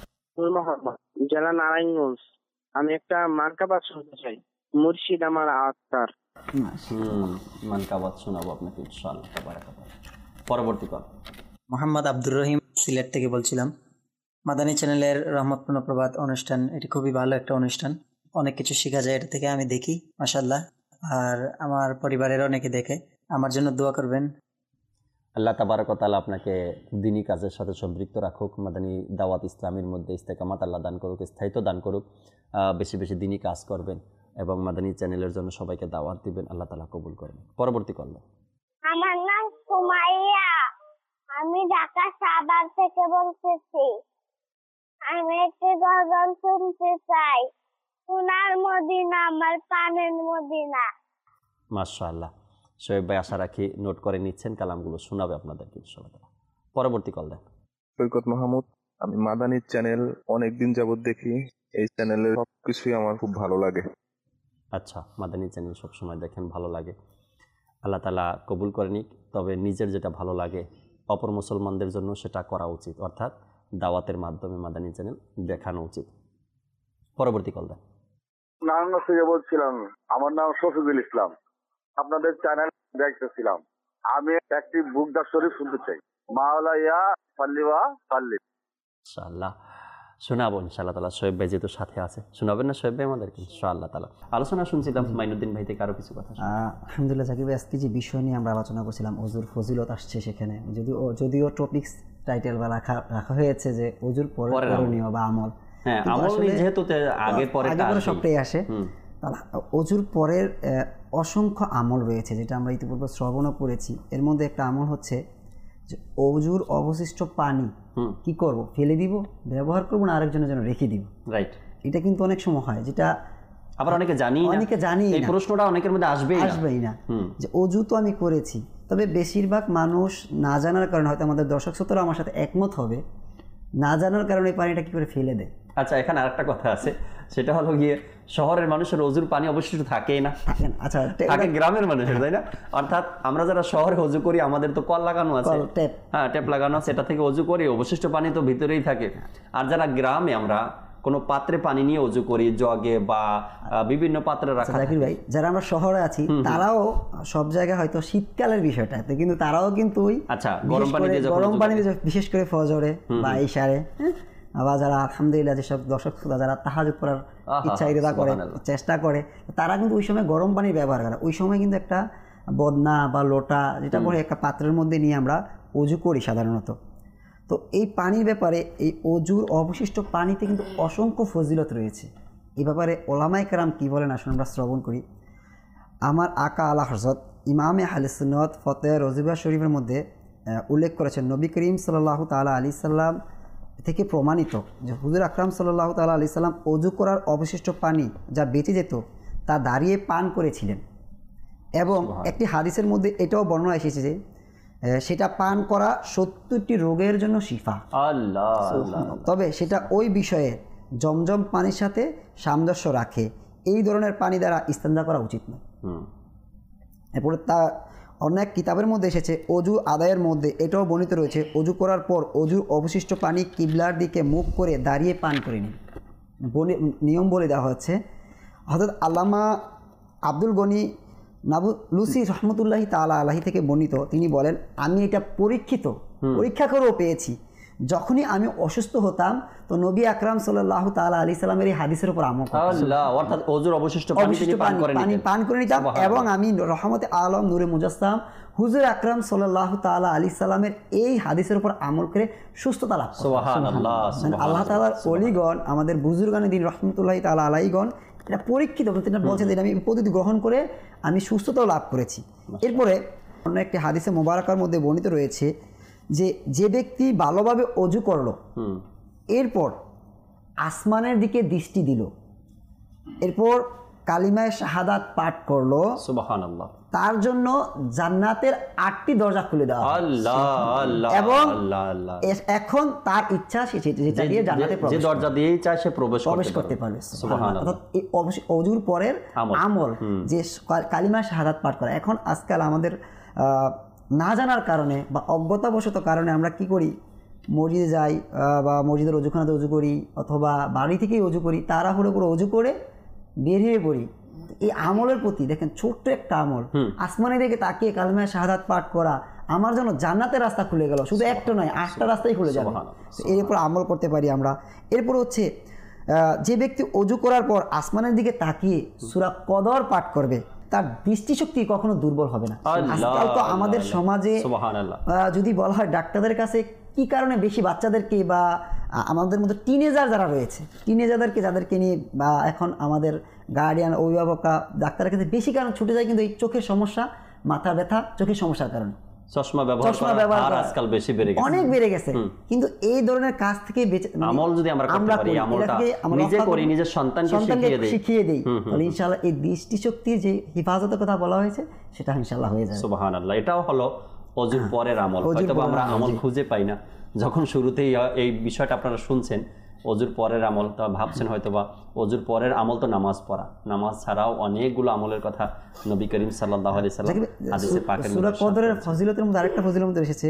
জেলা নারায়ণগঞ্জ। আমি একটা মার্কাবাদ শুনতে চাই, মুর্শিদ আমার আত্মার। মানকাবাদ শোনাবো আপনাকে ইনশাআল্লাহ তাবারাকাল্লাহ। পরবর্তী কল। মোহাম্মদ আব্দুর রহিম, সিলেট থেকে বলছিলাম। মাদানী চ্যানেলের রহমতপূর্ণ প্রভাত অনুষ্ঠান, এটি খুবই ভালো একটা অনুষ্ঠান, অনেক কিছু শেখা যায় এটা থেকে, আমি দেখি মাশাআল্লাহ, আর আমার পরিবারের অনেকে দেখে। আমার জন্য দোয়া করবেন। আল্লাহ তাবারক ওয়া তাআলা আপনাকে দ্বীনি কাজের সাথে সম্পৃক্ত রাখুক, মাদানী দাওয়াত ইসলামের মধ্যে ইস্তেকামাত আল্লাহ দান করুক, স্থায়িত্ব দান করুক, বেশি বেশি দ্বীনি কাজ করবেন এবং মাদানী চ্যানেলের জন্য সবাইকে দাওয়াত দিবেন, আল্লাহ তাআলা কবুল করবেন। পরবর্তী কল। আমার নাম সুমাইয়া, আমি ঢাকা সাভার থেকে বলতেছি। আমি একটি গজল শুনতে চাই, সোনার মদিনা আমার প্রাণের মদিনা। মাশাআল্লাহ, শোয়েব ভাই আশা রাখি নোট করে নিচ্ছেন, কালামগুলো শোনাবে আপনাদেরকে ইনশাআল্লাহ। পরবর্তী কল দেন। সৈকত মাহমুদ, আমি মাদানী চ্যানেল অনেকদিন যাবত দেখি, এই চ্যানেলের সবকিছুই আমার খুব ভালো লাগে। আচ্ছা, মাদানী চ্যানেল সবসময় দেখেন, ভালো লাগে, আল্লাহ তাআলা কবুল করে নিক। তবে নিজের যেটা ভালো লাগে অপর মুসলমানদের জন্য সেটা করা উচিত, অর্থাৎ দাওয়াতের মাধ্যমে মাদানী চ্যানেল দেখানো উচিত। পরবর্তী কল দেন। নারায়ণগঞ্জ থেকে বলছিলাম, আমার নাম শফিকুল ইসলাম, আপনাদের চ্যানেল দেখতেছিলাম। আমি একটি বুকদার শরীফ শুনতে চাই, মাওলাইয়া সাল্লিওয়া সাল্লি। ইনশাআল্লাহ শোনাবো ইনশাআল্লাহ তাআলা। শোয়েব ভাই যেহেতু সাথে আছে, শোনাবেন না শোয়েব ভাই আমাদেরকে ইনশাআল্লাহ তাআলা? আলোচনা শুনছিলাম মাইনুদ্দিন ভাই থেকে, আরো কিছু কথা। আলহামদুলিল্লাহ জাকির ভাই, আজকে যে বিষয় নিয়ে আমরা আলোচনা করছিলাম, অজুর ফজিলত আসছে সেখানে, যদিও টপিকস টাইটেল বা রাখা হয়েছে যে অজুর পরে করণীয় বা আমল। হ্যাঁ, আমল যেহেতু আগে পরে সবটাই আসে। অজুর পরের অসংখ্য আমল রয়েছে, যেটা আমরা ইতিপূর্বে শ্রবণও করেছি। এর মধ্যে একটা আমল হচ্ছে যে অজুর অবশিষ্ট পানি কি করব, ফেলে দিব, ব্যবহার করব না আরেকজনের জন্য রেখে দিব। রাইট, এটা কিন্তু অনেক সময় হয়, যেটা আবার অনেকে জানি এই প্রশ্নটা অনেকের মধ্যে আসবেই না যে অজু তো আমি করেছি। তবে বেশিরভাগ মানুষ না জানার কারণে, হয়তো আমাদের দর্শক শ্রোতারা আমার সাথে একমত হবে, না জানার কারণে পানিটা কি করে ফেলে দেয়। আচ্ছা, এখানে আরেকটা কথা আছে, সেটা হলো গিয়ে শহরের মানুষের অজুর পানি অবশিষ্ট থাকেই না, আচ্ছা থাকে গ্রামের মানুষের, তাই না? অর্থাৎ আমরা যারা শহরে অজু করি, আমাদের তো কল লাগানো আছে, হ্যাঁ ট্যাপ লাগানো আছে, এটা থেকে অজু করি, অবশিষ্ট পানি তো ভিতরেই থাকে। আর যারা গ্রামে আমরা কোনো পাত্রে পানি নিয়ে অজু করি, জগে বা বিভিন্ন পাত্রে রাখা। জাকির ভাই, যারা আমরা শহরে আছি তারাও সব জায়গায় হয়তো শীতকালের বিষয়টা, কিন্তু তারাও কিন্তু ওই গরম পানিতে, বিশেষ করে ফজরে বা ইশারে, বা যারা আলহামদুলিল্লাহ যেসব দর্শক যারা তাহাজ্জুদ পড়ার ইচ্ছা ইরাদা করে, চেষ্টা করে, তারা কিন্তু ওই সময় গরম পানির ব্যবহার করে। ওই সময় কিন্তু একটা বদনা বা লোটা, যেটা বলে একটা পাত্রের মধ্যে নিয়ে আমরা অজু করি সাধারণত। তো এই পানির ব্যাপারে, এই অজুর অবশিষ্ট পানিতে কিন্তু অসংখ্য ফজিলত রয়েছে। এই ব্যাপারে ওলামায়ে কেরাম কী বলেন আসুন আমরা শ্রবণ করি। আমার আকা আলা হযরত ইমামে আহলে সুন্নাত ফতোয়া রজিবা শরীফের মধ্যে উল্লেখ করেছেন, নবী করিম সাল্লাল্লাহু তাআলা আলাইহি সাল্লাম থেকে প্রমাণিত যে হুজুর আকরাম সাল্লাল্লাহু তাআলা আলাইহি সাল্লাম অজু করার অবশিষ্ট পানি যা বেঁচে যেত তা দাঁড়িয়ে পান করেছিলেন। এবং একটি হাদিসের মধ্যে এটাও বর্ণনা এসেছে যে সেটা পান করা 70টি রোগের জন্য শিফা। তবে সেটা ওই বিষয়ে জমজম পানির সাথে সামঞ্জস্য রাখে। এই ধরনের পানি দ্বারা ইস্তেঞ্জা করা উচিত নয়। এরপরে তা অন্য এক কিতাবের মধ্যে এসেছে অজু আদায়ের মধ্যে এটাও বর্ণিত রয়েছে, অজু করার পর অজুর অবশিষ্ট পানি কিবলার দিকে মুখ করে দাঁড়িয়ে পান করে নিন। নিয়ম বলে দেওয়া হচ্ছে। হযরত আল্লামা আব্দুল গনি নাবলুসি রহমতুল্লাহি তাআলা আলাইহি থেকে বর্ণিত, তিনি বলেন, আমি এটা পরীক্ষা করেও পেয়েছি। যখনই আমি অসুস্থ হতাম তো নবী আকরাম সাল্লাল্লাহু তাআলা আলাইহি সাল্লামের এই হাদিসের উপর আমল করতাম। আল্লাহ, অর্থাৎ অজুর অবশিষ্ট পানি পান করে নিতাম এবং আমি রহমতে আলম নূরে মুজাসসাম হুজুর আকরাম সাল্লাল্লাহু তাআলা আলাইহি সাল্লামের এই হাদিসের উপর আমল করে সুস্থতা লাভ করতাম। সুবহানাল্লাহ। আল্লাহ তাআলার ওলিগণ, আমাদের বুজুর্গানে দিন রহমতুল্লাহি তাআলা আলাইহিগণ এটা পরীক্ষিত, তিনি বলছেন যে আমি পদ্ধতি গ্রহণ করে আমি সুস্থতাও লাভ করেছি। এরপরে অন্য একটি হাদিসে মোবারকার মধ্যে বর্ণিত রয়েছে যে ব্যক্তি ভালোভাবে অজু করলো, এরপর আসমানের দিকে দৃষ্টি দিল, এরপর কালিমায়ে শাহাদাত পাঠ করলো, সুবহানাল্লাহ, তার জন্য জান্নাতের 8টি দরজা খুলে দেওয়া হয়। এবং এখন তার ইচ্ছা সে যেটা দিয়ে জান্নাতে যে দরজা দিয়েই চায় সে প্রবেশ করতে পারবে। সুবহানাল্লাহ। এই অজুর পরের আমল যে কালিমায়ে শাহাদাত পাঠ করা, এখন আজকাল আমাদের না জানার কারণে বা অজ্ঞতাবশত কারণে আমরা কি করি, মসজিদে যাই বা মসজিদের অজুখানাতে অজু করি অথবা বাড়ি থেকেই অজু করি, তাড়াহুড়ো করে অজু করে বের হয়ে পড়ি। এই আমলের প্রতি দেখেন, ছোট্ট একটা আমল, আসমানের দিকে তাকিয়ে কালিমায়ে শাহাদাত পাঠ করা আমার জন্য জান্নাতের রাস্তা খুলে গেল। শুধু একটা নয়, 8টা রাস্তাই খুলে যাবে। এর উপর আমল করতে পারি আমরা। এরপর হচ্ছে যে ব্যক্তি অজু করার পর আসমানের দিকে তাকিয়ে সূরা কদর পাঠ করবে, তার দৃষ্টিশক্তি কখনো দুর্বল হবে না। আজকাল তো আমাদের সমাজে যদি বলা হয় ডাক্তারদের কাছে কি কারণে বেশি বাচ্চাদেরকে বা আমাদের মধ্যে টিনেজার যারা রয়েছে, টিনেজারদেরকে যাদেরকে নিয়ে বা এখন আমাদের গার্ডিয়ান অভিভাবকরা ডাক্তারের কাছে বেশি কারণ ছুটে যায়, কিন্তু এই চোখের সমস্যা, মাথা ব্যথা, চোখের সমস্যার কারণে চশমা ব্যবহার আজকাল বেশি বেড়ে গেছে, অনেক বেড়ে গেছে। কিন্তু এই ধরনের কাজ থেকে আমল যদি আমরা করতে পারি, আমলটা নিজে করি, নিজের সন্তানকে শিখিয়ে দেই, তাহলে ইনশাআল্লাহ এই দৃষ্টিশক্তির যে হিফাজতের কথা বলা হয়েছে সেটা ইনশাআল্লাহ হয়ে যাবে। সুবহানাল্লাহ। এটাও হলো অজুর পরের আমল। হয়তো আমরা আমল খুঁজে পাই না, যখন শুরুতেই এই বিষয়টা আপনারা শুনছেন অজুর পরের আমল, তো ভাবছেন হয়তোবা অজুর পরের আমল তো নামাজ পড়া। নামাজ ছাড়াও অনেকগুলো আমলের কথা নবী করিম সাল্লাল্লাহু আলাইহি সাল্লাম হাদিসে পাকের মধ্যে সূরা কদরের ফজিলতের মধ্যে আরেকটা ফজিলত মধ্যে এসেছে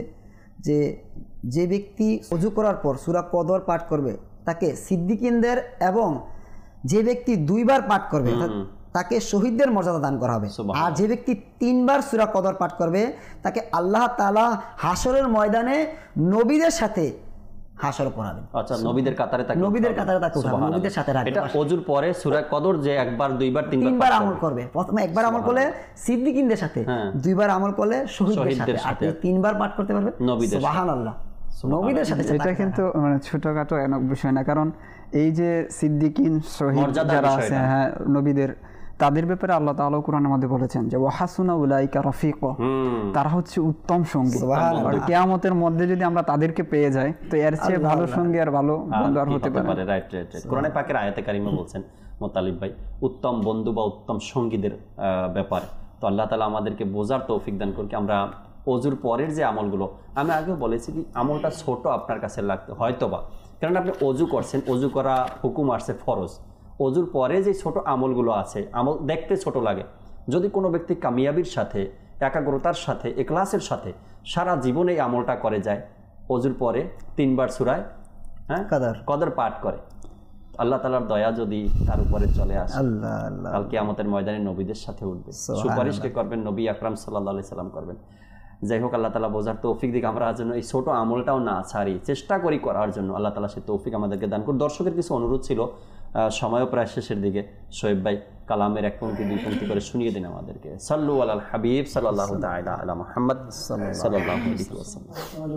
যে ব্যক্তি অজু করার পর সূরা কদর পাঠ করবে তাকে সিদ্দিকিনদের, এবং যে ব্যক্তি 2বার পাঠ করবে তাকে শহীদদের মর্যাদা দান করা হবে। আর যে ব্যক্তি 3বার সূরা কদর পাঠ করবে তাকে আল্লাহ তাআলা হাসরের ময়দানে নবীদের সাথে হাসর করাবেন। আচ্ছা, নবীদের কাতারে তাকে উঠাবেন, নবীদের সাথে রাখবেন। এটা অজুর পরে সূরা কদর যে একবার, 2বার, 3বার আমল করবে। প্রথমে একবার আমল করলে সিদ্দিকিনদের সাথে, 2বার আমল করলে শহীদদের সাথে, আর 3বার পাঠ করতে পারবে সুবহানাল্লাহ, নবীদের সাথে। এটা কিন্তু মানে ছোটখাটো বিষয় না, কারণ এই যে সিদ্দিকিন, শহীদ যারা আছে, হ্যাঁ, নবীদের, তাদের ব্যাপারে আল্লাহ তাআলা কোরআনের মধ্যে বলেছেন যে ওয়াহাসুনা উলাইকা রাফিকা, তারা হচ্ছে উত্তম সঙ্গী। আর কিয়ামতের মধ্যে যদি আমরা তাদেরকে পেয়ে যাই তো এর চেয়ে ভালো সঙ্গী আর ভালো বন্ধু আর হতে পারে। রাইট। কোরআনে পাকের আয়াতে কারিমা বলছেন মোতালিব ভাই, উত্তম বন্ধু বা উত্তম সঙ্গীদের ব্যাপারে। তো আল্লাহ তাআলা আমাদেরকে বোঝার তৌফিক দান করুন। আমরা অজুর পরের যে আমলগুলো, আমি আগেও বলেছি কি আমলটা ছোট আপনার কাছে লাগতে হয়তোবা, কারণ আপনি অজু করছেন, অজু করা হুকুম আসছে ফরজ। অজুর পরে যে ছোট আমলগুলো আছে, আমল দেখতে ছোট লাগে, যদি কোনো ব্যক্তি কামিয়াবির সাথে, একাগ্রতার সাথে, ইখলাসের সাথে সারা জীবন এই আমলটা করে যায়, অজুর পরে 3বার সূরায় কদর পাঠ করে, আল্লাহ তাআলার দয়া যদি তার উপরে চলে আসে, কাল কিয়ামতের ময়দানে নবীদের সাথে উঠবে, সুপারিশকে করবেন, নবী আকরাম সাল্লাল্লাহু আলাইহি সাল্লাম করবেন। যাই হোক, আল্লাহ তাআলা বোঝার তৌফিক দিক, আমরা যেন এই ছোট আমলটাও না ছাড়ি, চেষ্টা করি করার জন্য। আল্লাহ তাআলা সে তৌফিক আমাদেরকে দান করুন। দর্শকের কিছু অনুরোধ ছিল, সময়ও প্রায় শেষের দিকে, শোয়েব ভাই কালামের 1 পংক্তি 2 পংক্তি করে শুনিয়ে দিন আমাদেরকে। সাল্লু আলাল হাবিব সাল্লাল্লাহু তাআলা আলা মুহাম্মদ সাল্লাল্লাহু আলাইহি ওয়াসাল্লাম।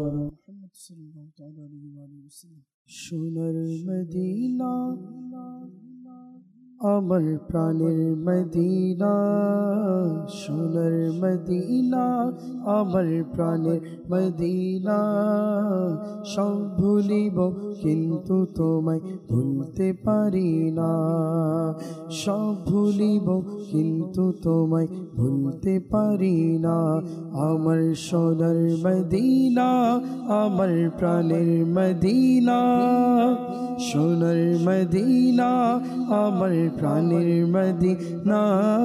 সোনার মদিনা আমার প্রাণের মদিনা, সোনার মদিনা আমার প্রাণের মদিনা, সব ভুলিব কিন্তু তোমায় ভুলতে পারি না। সব ভুলিব কিন্তু তোমায় ভুলতে পারি না। আমার সোনার মদিনা, আমার প্রাণের মদিনা, সোনার মদিনা, আমার প্রাণের মদিনা।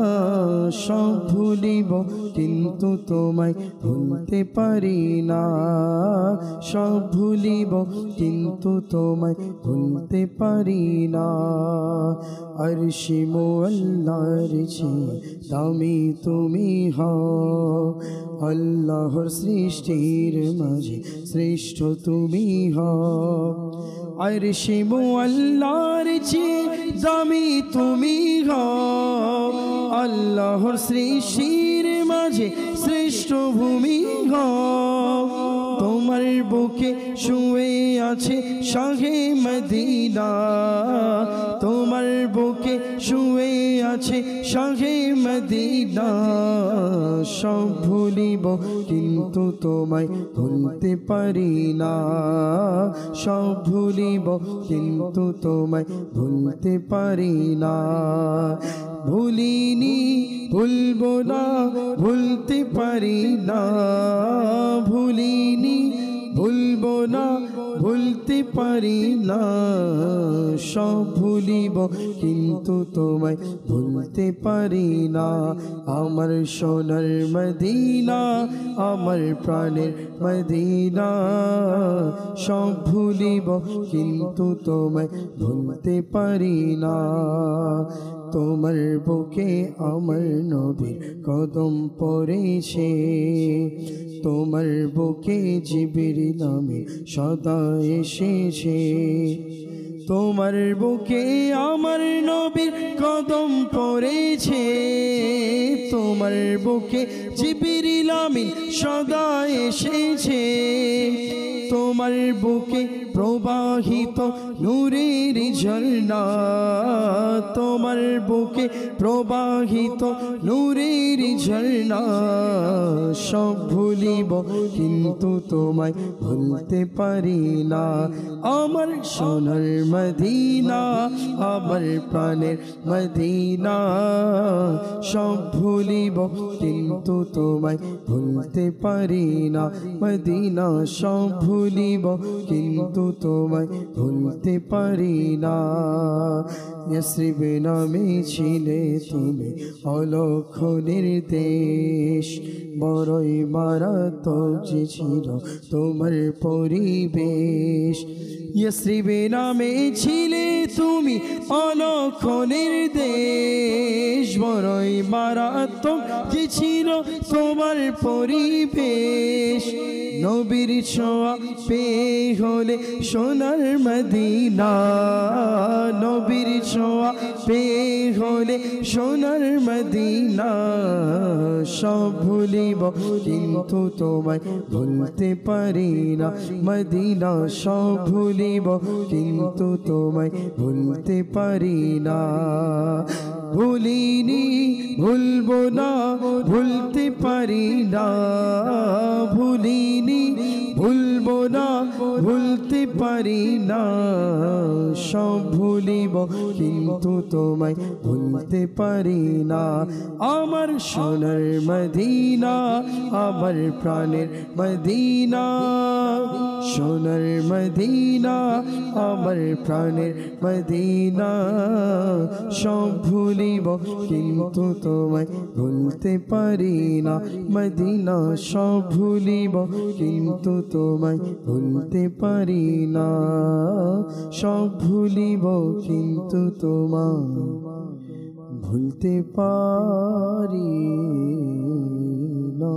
সব ভুলিব কিন্তু তোমায় ভুলতে পারি না। সব ভুলিব কিন্তু তোমায় ভুলতে পারি না। আরশে মুআল্লার চেয়ে দামি তুমি হও, আল্লাহর সৃষ্টির মাঝে শ্রেষ্ঠ তুমি হও। আরশে মুআল্লার চেয়ে দামি তুমি হও, আল্লাহর সৃষ্টির মাঝে শ্রেষ্ঠ ভূমি হও। তোমার বুকে শুয়ে আছে শাহে মদিনা, তোমার বুকে শুয়ে আছে শাহে মদিনা। সব ভুলিব কিন্তু তোমায় ভুলতে পারি না। সব ভুলিব কিন্তু তোমায় ভুলতে পারি না। ভুলিনি ভুলবো না, ভুলতে পারি না। ভুলিনি ভুলবো না, ভুলতে পারি না। সব ভুলিব কিন্তু তোমায় ভুলতে পারি না। আমার সোনার মদিনা, আমার প্রাণের মদিনা। সব ভুলিব কিন্তু তোমায় ভুলতে পারি না। তোমার বুকে আমার নবীর কদম পড়েছে, তোমার বুকে জিবরিল আমিন সদা এসেছে। তোমার বুকে আমার নবীর কদম পড়েছে, তোমার বুকে জিবরিল আমিন সদা এসেছে। তোমার বুকে প্রবাহিত নূরের ঝর্ণা, তোমার বুকে প্রবাহিত নূরের ঝর্ণা। সব ভুলিব কিন্তু তোমায় ভুলতে পারি না। আমার সোনার মদিনা, আমার প্রাণের মদিনা। সব ভুলিব কিন্তু তোমায় ভুলতে পারি না। মদিনা সব ভুলিব কিন্তু তোমায় ভুলতে পারি না। ইয়াসরিব নামে ছিলে তুমি অলক্ষণের দেশ, বড়ই মারাত্মক যে ছিল তোমার পরিবেশ। ইয়াসরিব নামে ছিলে তুমি অলক্ষণের দেশ, বড়ই মারাত্মক যে ছিল তোমার পরিবেশ। নবীর ছোঁয়া পেয়ে হলে সোনার মদিনা, নবীর ছোঁয়া পেয়ে হলে সোনার মদিনা। সব ভুলিব কিন্তু তোমায় ভুলতে পারি না। মদিনা সব ভুলিব কিন্তু তোমায় ভুলতে পারি না। ভুলিনি ভুলবো না, ভুলতে পারি না। ভুলিনি ভুলবো না, ভুলতে পারি না। সব ভুলিব কিন্তু তোমায় ভুলতে পারি না। আমার সোনার মদিনা, আমার প্রাণের মদিনা। সোনার মদিনা, আমার প্রাণের মদিনা। সব ভুলিব কিন্তু তোমায় ভুলতে পারি না। মদিনা সব ভুলিব কিন্তু তোমায় ভুলতে পারি না। সব ভুলিব কিন্তু তোমায় ভুলতে পারি না।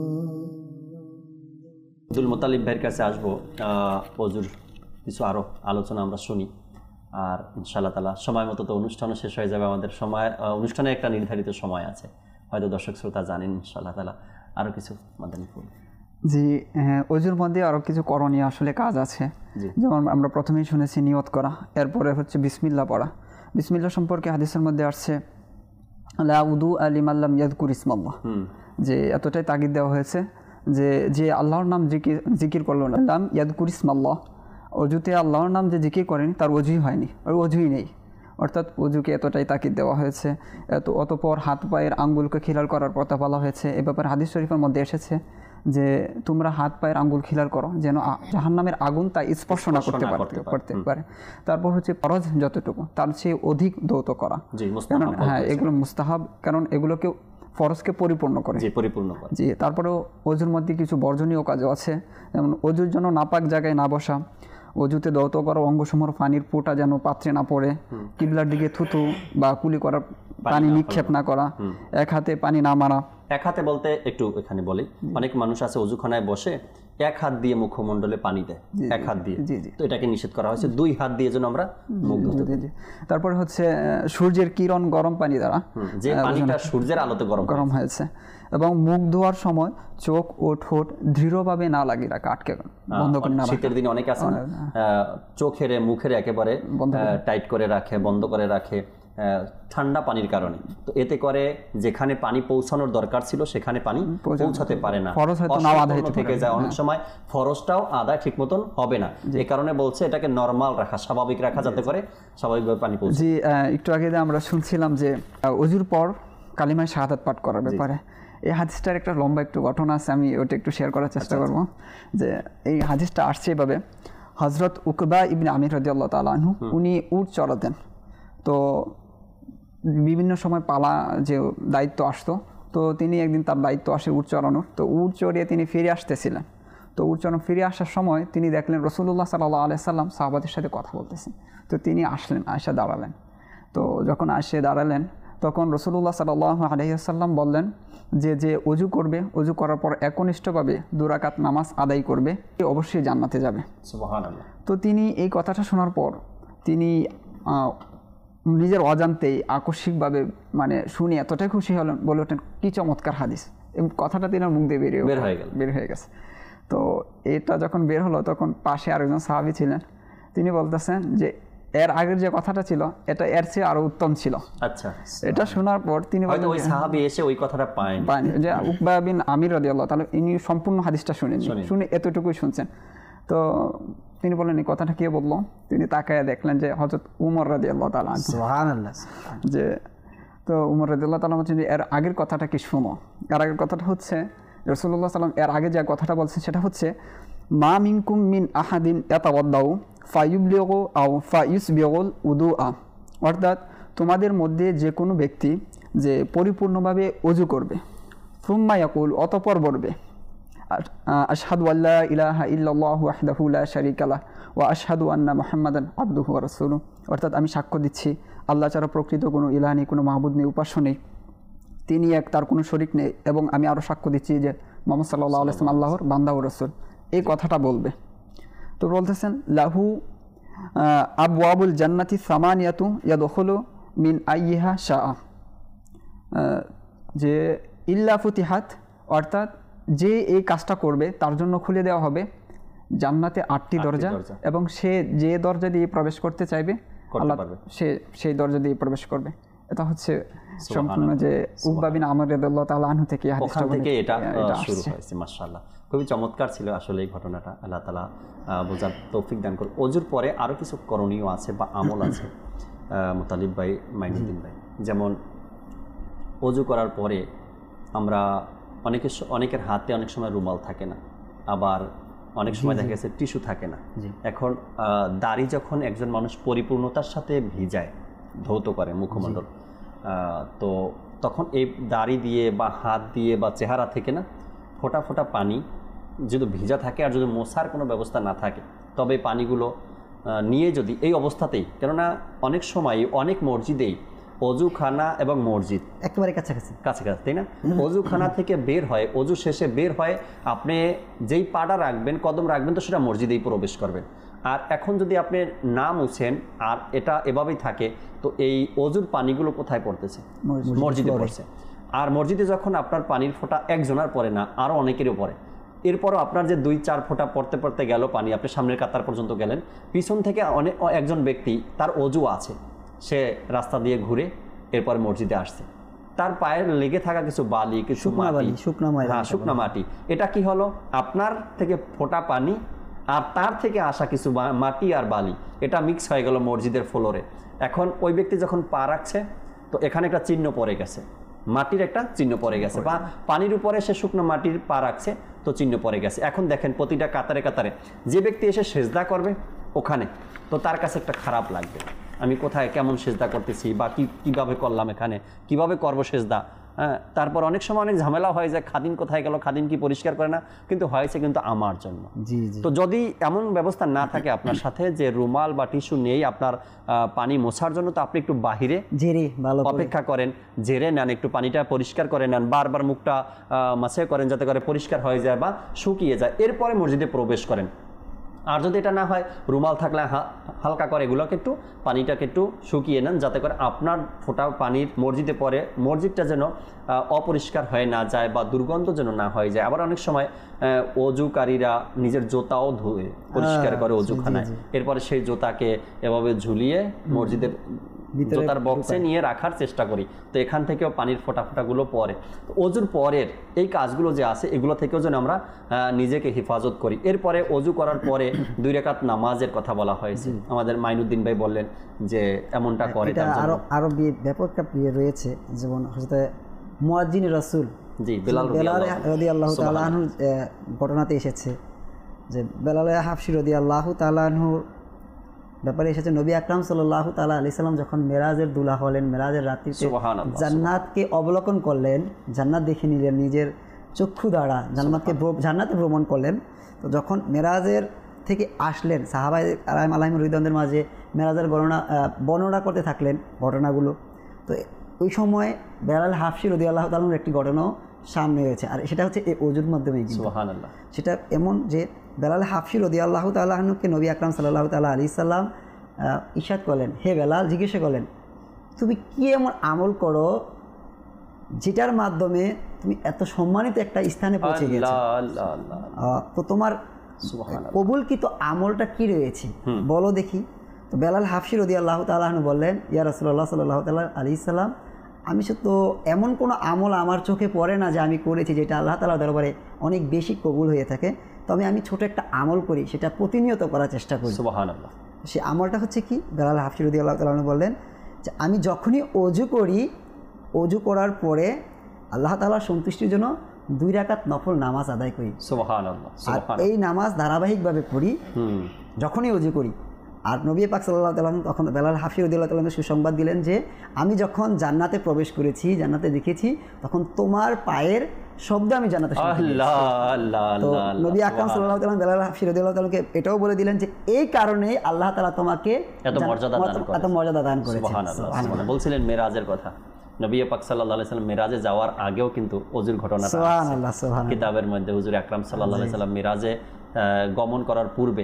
আব্দুল মোতালিব ভাইয়ের কাছে আসবো, ওযুর কিছু আরও আলোচনা আমরা শুনি। আর ইনশাআল্লাহ তাআলা সময় মতো তো অনুষ্ঠানও শেষ হয়ে যাবে। আমাদের সময় অনুষ্ঠানে একটা নির্ধারিত সময় আছে, হয়তো দর্শক শ্রোতা জানেন। ইনশাআল্লাহ তাআলা আরও কিছু মাদানী ফুল। জি, ওযুর মধ্যে আরও কিছু করণীয় আসলে কাজ আছে। যেমন আমরা প্রথমেই শুনেছি নিয়ত করা, এরপরে হচ্ছে বিসমিল্লাহ পড়া। বিসমিল্লাহ সম্পর্কে হাদিসের মধ্যে আসছে লা উদু লিমান লাম ইয়াযকুর ইসমাল্লাহ, যে এতটাই তাগিদ দেওয়া হয়েছে যে যে আল্লাহর নাম জিকির করলো না, লাম ইয়াযকুর ইসমাল্লাহ, অজুতে আল্লাহর নাম যে জিকির করেনি তার অজুই হয়নি, আর অজুই নেই। অর্থাৎ অজুকে এতটাই তাকিদ দেওয়া হয়েছে। অতপর হাত পায়ের আঙ্গুলকে খিলাল করার কথা বলা হয়েছে। এ ব্যাপারে হাদিস শরীফের মধ্যে এসেছে যে তোমরা হাত পায়ের আঙ্গুল খিলাল করো যেন জাহান্নামের আগুন তা স্পর্শ না করতে পারে। তারপর হচ্ছে ফরজ যতটুকু তার চেয়ে অধিক ধৌত করা, কারণ হ্যাঁ এগুলো মুস্তাহাব, কারণ এগুলোকে ফরজকে পরিপূর্ণ করে। জি, তারপরেও অজুর মধ্যে কিছু বর্জনীয় কাজও আছে, যেমন অজুর জন্য নাপাক জায়গায় না বসা, অজুতে দৌত করা অঙ্গসমূহ পানির ফোঁটা যেন পাত্রে না পড়ে, কিবলার দিকে থুতু বা কুলি করা পানি নিক্ষেপ না করা, এক হাতে পানি না মারা। এক হাতে বলতে একটু এখানে বলি, অনেক মানুষ আছে অজুখানায় বসে এক হাত দিয়ে মুখমণ্ডলে পানি দেয়, এক হাত দিয়ে, তো এটাকে নিষেধ করা হয়েছে, দুই হাত দিয়ে যেন আমরা মুখ ধুতে। তারপরে হচ্ছে সূর্যের কিরণ গরম পানি দ্বারা, যে পানিটা সূর্যের আলোতে গরম হয়েছে, এবং মুখ ধোয়ার সময় চোখ ও ঠোঁট দৃঢ়ভাবে না লাগিয়ে রাখা, আটকে বন্ধ করে না রাখা। শীতের দিনে অনেকে আছে চোখের মুখের একেবারে টাইট করে রাখে, বন্ধ করে রাখে ঠান্ডা পানির কারণে, তো এতে করে যেখানে পানি পৌঁছানোর দরকার ছিল সেখানে পানি পৌঁছাতে পারে না, থেকে যায়, অনেক সময় ফরজটাও আদায় ঠিক মতন হবে না। এই কারণে বলছে এটাকে নরমাল রাখা, স্বাভাবিক রাখা, যাতে করে স্বাভাবিকভাবে পানি পৌঁছে। জি, একটু আগে আমরা শুনছিলাম যে ওযুর পর কালিমায়ে শাহাদাত পাঠ করার ব্যাপারে। এই হাদিসটার একটা লম্বা একটু ঘটনা আছে, আমি ওটা একটু শেয়ার করার চেষ্টা করব। যে এই হাদিসটা আসছে এভাবে, হযরত উকবা ইবনে আমির রাদিয়াল্লাহু তাআলা আনহু উনি উট চড়াতেন, তো বিভিন্ন সময় পালা যে দায়িত্ব আসতো, তো তিনি একদিন তার দায়িত্ব আসে উট চড়ানোর, তো উট চড়িয়ে তিনি ফিরে আসতেছিলেন। তো উট চড়ানো ফিরে আসার সময় তিনি দেখলেন রাসূলুল্লাহ সাল্লাল্লাহু আলাইহি সাল্লাম সাহাবাদের সাথে কথা বলতেছেন, তো তিনি আসলেন, আয়সা দাঁড়ালেন। তো যখন আসে দাঁড়ালেন তখন রাসূলুল্লাহ সাল্লাল্লাহু আলাইহি সাল্লাম বললেন যে যে অজু করবে, অজু করার পর একনিষ্ঠভাবে 2 রাকাত নামাজ আদায় করবে, সে অবশ্যই জান্নাতে যাবে। সুবহানাল্লাহ। তো তিনি এই কথাটা শোনার পর তিনি নিজের অজান্তেই আকস্মিকভাবে মানে শুনে এতটাই খুশি হলেন, বলে ওঠেন কি চমৎকার হাদিস, এবং কথাটা তিনি মুখ দিয়ে বের হয়ে গেছে। তো এটা যখন বের হলো তখন পাশে আরেকজন সাহাবী ছিলেন, তিনি বলতেছেন যে এর আগের যে কথাটা ছিল এটা এর চেয়ে আরো উত্তম ছিল। আচ্ছা, এটা শোনার পর তিনি হয়তো ওই সাহাবী এসে ওই কথাটা পায়নি, যে উকবা বিন আমির রাদিয়াল্লাহু তাআলা ইনি সম্পূর্ণ হাদিসটা শুনে এতটুকুই শুনছেন। তো তিনি বললেন এই কথাটা কে বললো, তিনি তাকায় দেখলেন যে হযরত উমর রাদিয়াল্লাহু তাআলা, সুবহানাল্লাহ, যে তো উমর রাদিয়াল্লাহু তাআলা বলছেন যে এর আগের কথাটা কি শোনো। এর আগের কথাটা হচ্ছে রাসূলুল্লাহ সাল্লাল্লাহু আলাইহি ওয়াসাল্লাম এর আগে যে কথাটা বলছেন সেটা হচ্ছে মা মিনকুম মিন আহাদিন ইয়াতাওয়াদ্দাউ ফায়ুবলিগু আও ফায়ুসবিগুল উদুআ, অর্থাৎ তোমাদের মধ্যে যে কোনো ব্যক্তি যে পরিপূর্ণভাবে ওযু করবে, সুম্মা ইয়াকুল, অতঃপর বলবে আশহাদু আল্লা ইলাহা ইল্লাল্লাহু ওয়াহদাহু লা শারীকা লাহু ওয়া আশহাদু আন্না মুহাম্মাদান আবদুহু ওয়া রাসূলুহু, অর্থাৎ আমি সাক্ষ্য দিচ্ছি আল্লাহ ছাড়া প্রকৃত কোনো ইলাহ নেই, কোনো মাহবুদ নেই, উপাস্য নেই, তিনি এক, তার কোনো শরীক নেই, এবং আমি আরও সাক্ষ্য দিচ্ছি যে মুহাম্মদ সাল্লাল্লাহু আলাইহি ওয়াসাল্লাম আল্লাহর বান্দা ও রাসূল। এই কথাটা বলবে। তো বলতেছেন লাহু আবওয়াবুল জান্নাতি সামানিয়াতু ইয়াদখুলু মিন আইয়িহা শাআ, যে ইল্লা ফুতিহাত, অর্থাৎ যে এই কাজটা করবে তার জন্য খুলে দেওয়া হবে জান্নাতে 8টি দরজা, এবং সে যে দরজা দিয়ে প্রবেশ করতে চাইবে আল্লাহ সেই দরজা দিয়ে প্রবেশ করবে। এটা হচ্ছে সম্পূর্ণ যে উকবা বিন আমির রাদিয়াল্লাহু তাআলা আনহু থেকে এটা শুরু হয়েছে। মাশাআল্লাহ, খুবই চমৎকার ছিল আসলে এই ঘটনাটা। আল্লাহ তাআলা বোঝার তৌফিক দান করুন। অজুর পরে আরও কিছু করণীয় আছে বা আমল আছে মুতালিব ভাই, মাইনুদ্দিন ভাই, যেমন অজু করার পরে আমরা অনেকের হাতে অনেক সময় রুমাল থাকে না, আবার অনেক সময় দেখা গেছে টিস্যু থাকে না। এখন দাড়ি যখন একজন মানুষ পরিপূর্ণতার সাথে ভিজায়, ধৌত করে মুখমণ্ডল, তো তখন এই দাড়ি দিয়ে বা হাত দিয়ে বা চেহারা থেকে না ফোঁটা ফোঁটা পানি যদি ভিজা থাকে আর যদি মোছার কোনো ব্যবস্থা না থাকে, তবে পানিগুলো নিয়ে যদি এই অবস্থাতেই, কেননা অনেক সময় অনেক মসজিদেই অজুখানা এবং মসজিদ একেবারে কাছাকাছি, তাই না? অজুখানা থেকে বের হয়, অজু শেষে বের হয়, আপনি যেই পাটা রাখবেন, কদম রাখবেন, তো সেটা মসজিদেই প্রবেশ করবেন। আর এখন যদি আপনি না মুছেন আর এটা এভাবেই থাকে, তো এই অজুর পানিগুলো কোথায় পড়তেছে? মসজিদে পড়ছে। আর মসজিদে যখন আপনার পানির ফোঁটা একজনের পড়ে না, আরও অনেকেরও পড়ে, এরপরও আপনার যে 2-4 ফোঁটা পড়তে পড়তে গেল পানি, আপনি সামনের কাতার পর্যন্ত গেলেন, পিছন থেকে একজন ব্যক্তি তার অজু আছে, সে রাস্তা দিয়ে ঘুরে এরপর মসজিদে আসছে, তার পায়ের লেগে থাকা কিছু বালি, কিছু শুকনা মাটি, এটা কি হলো? আপনার থেকে ফোঁটা পানি আর তার থেকে আসা কিছু মাটি আর বালি, এটা মিক্স হয়ে গেল মসজিদের ফ্লোরে। এখন ওই ব্যক্তি যখন পা রাখছে তো এখানে একটা চিহ্ন পড়ে গেছে, মাটির একটা চিহ্ন পড়ে গেছে, বা পানির উপরে সে শুকনো মাটির পা রাখছে তো চিহ্ন পড়ে গেছে। এখন দেখেন প্রতিটা কাতারে কাতারে যে ব্যক্তি এসে সেজদা করবে ওখানে, তো তার কাছে একটা খারাপ লাগবে, আমি কোথায় কেমন সেজদা করতেছি বা কীভাবে করলাম, এখানে কিভাবে করবো সেজদা। হ্যাঁ, তারপর অনেক সময় অনেক ঝামেলা হয় যে খাদিম কোথায় গেল, খাদিম কি পরিষ্কার করে না, কিন্তু হয়েছে কিন্তু আমার জন্য। তো যদি এমন ব্যবস্থা না থাকে আপনার সাথে যে রুমাল বা টিস্যু নেই আপনার পানি মোছার জন্য, তো আপনি একটু বাহিরে অপেক্ষা করেন, ঝেড়ে নেন, একটু পানিটা পরিষ্কার করে নেন, বারবার মুখটা মাছে করেন যাতে করে পরিষ্কার হয়ে যায় বা শুকিয়ে যায়, এরপরে মসজিদে প্রবেশ করেন। আর যদি এটা না হয়, রুমাল থাকলে হালকা করে এগুলোকে একটু পানিটাকে একটু শুকিয়ে নেন যাতে করে আপনার ফোঁটা পানির মসজিদে পরে মসজিদটা যেন অপরিষ্কার হয়ে না যায় বা দুর্গন্ধ যেন না হয়ে যায়। আবার অনেক সময় অজুকারীরা নিজের জুতাও ধুয়ে পরিষ্কার করে অজুখানায়, এরপরে সেই জুতাকে এভাবে ঝুলিয়ে মসজিদের জুতার বক্সে নিয়ে রাখার চেষ্টা করি, তো এখান থেকেও পানির ফোঁটাগুলো পড়ে। তো অজুর পরের এই কাজগুলো যে আছে এগুলো থেকেও যেন আমরা নিজেকে হেফাজত করি। এরপরে অজু করার পরে 2 রাকাত নামাজের কথা বলা হয়েছে, আমাদের মাইনুদ্দিন ভাই বললেন যে এমনটা করে। আরো ব্যাপক রয়েছে, যেমন হযরত মুয়াজ্জিন রাসূল বেলাল রাদিয়াল্লাহু তাআলা আনহুর ঘটনাতে এসেছে যে বেলাল হাবশী রাদিয়াল্লাহু তাআলা আনহুর ব্যাপারে এসেছে, নবী আকরাম সাল্লাল্লাহু তাআলা আলাইহি সাল্লাম যখন মেরাজের দুলা হলেন, মেরাজের রাত্রিতে জান্নাতকে অবলোকন করলেন, জান্নাত দেখে নিলেন নিজের চক্ষু দ্বারা, জান্নাতে ভ্রমণ করলেন। তো যখন মেরাজের থেকে আসলেন, সাহাবায়ে কেরাম আলাইহিম রিদওয়ানদের মাঝে মেরাজের বর্ণনা করতে থাকলেন ঘটনাগুলো। তো ওই সময় বেলাল হাবশী রাদিয়াল্লাহু তাআলার একটি ঘটনাও সামনে হয়েছে, আর সেটা হচ্ছে এই ওযুর মাধ্যমে। সুবহানাল্লাহ। সেটা এমন যে বেলাল হাবশী রাদিয়াল্লাহু তাআলা আনহুকে নবী আকরাম সাল্লাল্লাহু তাআলা আলাইহি সাল্লাম ইরশাদ করলেন, হে বেলাল, জিজ্ঞাসা করলেন তুমি কি এমন আমল করো যেটার মাধ্যমে তুমি এত সম্মানিত একটা স্থানে পৌঁছে গেছো, তো তোমার কবুলকৃত আমলটা কি রয়েছে বলো দেখি। তো বেলাল হাবশী রাদিয়াল্লাহু তাআলা আনহু বললেন, ইয়া রাসূলুল্লাহ সাল্লাল্লাহু তাআলা আলাইহি সাল্লাম, আমি তো এমন কোনো আমল আমার চোখে পড়ে না যে আমি করেছি যেটা আল্লাহ তাআলার দরবারে অনেক বেশি কবুল হয়ে থাকে, তবে আমি ছোট একটা আমল করি, সেটা প্রতিনিয়ত করার চেষ্টা করি। সুবহানাল্লাহ। সে আমলটা হচ্ছে কি? বেলাল হাবশী রাদিয়াল্লাহু তাআলা আনহু বললেন যে আমি যখনই অজু করি, অজু করার পরে আল্লাহ তাআলার সন্তুষ্টির জন্য 2 রাকাত নফল নামাজ আদায় করি। সুবহানাল্লাহ। আর এই নামাজ ধারাবাহিকভাবে পড়ি যখনই অজু করি। আর নবী পাক সাল্লাল্লাহু আলাইহি ওয়াসাল্লাম তখন বেলাল হাবশী রাদিয়াল্লাহু তাআলা সুসংবাদ দিলেন যে আমি যখন জান্নাতে প্রবেশ করেছি, জান্নাতে দেখেছি, তখন তোমার পায়ের শব্দ আমি জান্নাতে শুনেছি। তো নবী আকরাম সাল্লাল্লাহু আলাইহি ওয়াসাল্লাম বেলাল হাবশী রাদিয়াল্লাহু তাআলাকে এটাও বলে দিলেন যে এই কারণেই আল্লাহ তাআলা তোমাকে এত মর্যাদা দান করেছেন। সুবহানাল্লাহ। বলছিলেন মেরাজের কথা, নবী পাক সাল্লাল্লাহু আলাইহি ওয়াসাল্লাম মেরাজে যাওয়ার আগেও কিন্তু ওযুর ঘটনাটা সুবহানাল্লাহ কিতাবের মধ্যে হুজুর আকরাম সাল্লাল্লাহু আলাইহি ওয়াসাল্লাম মেরাজে গমন করার পূর্বে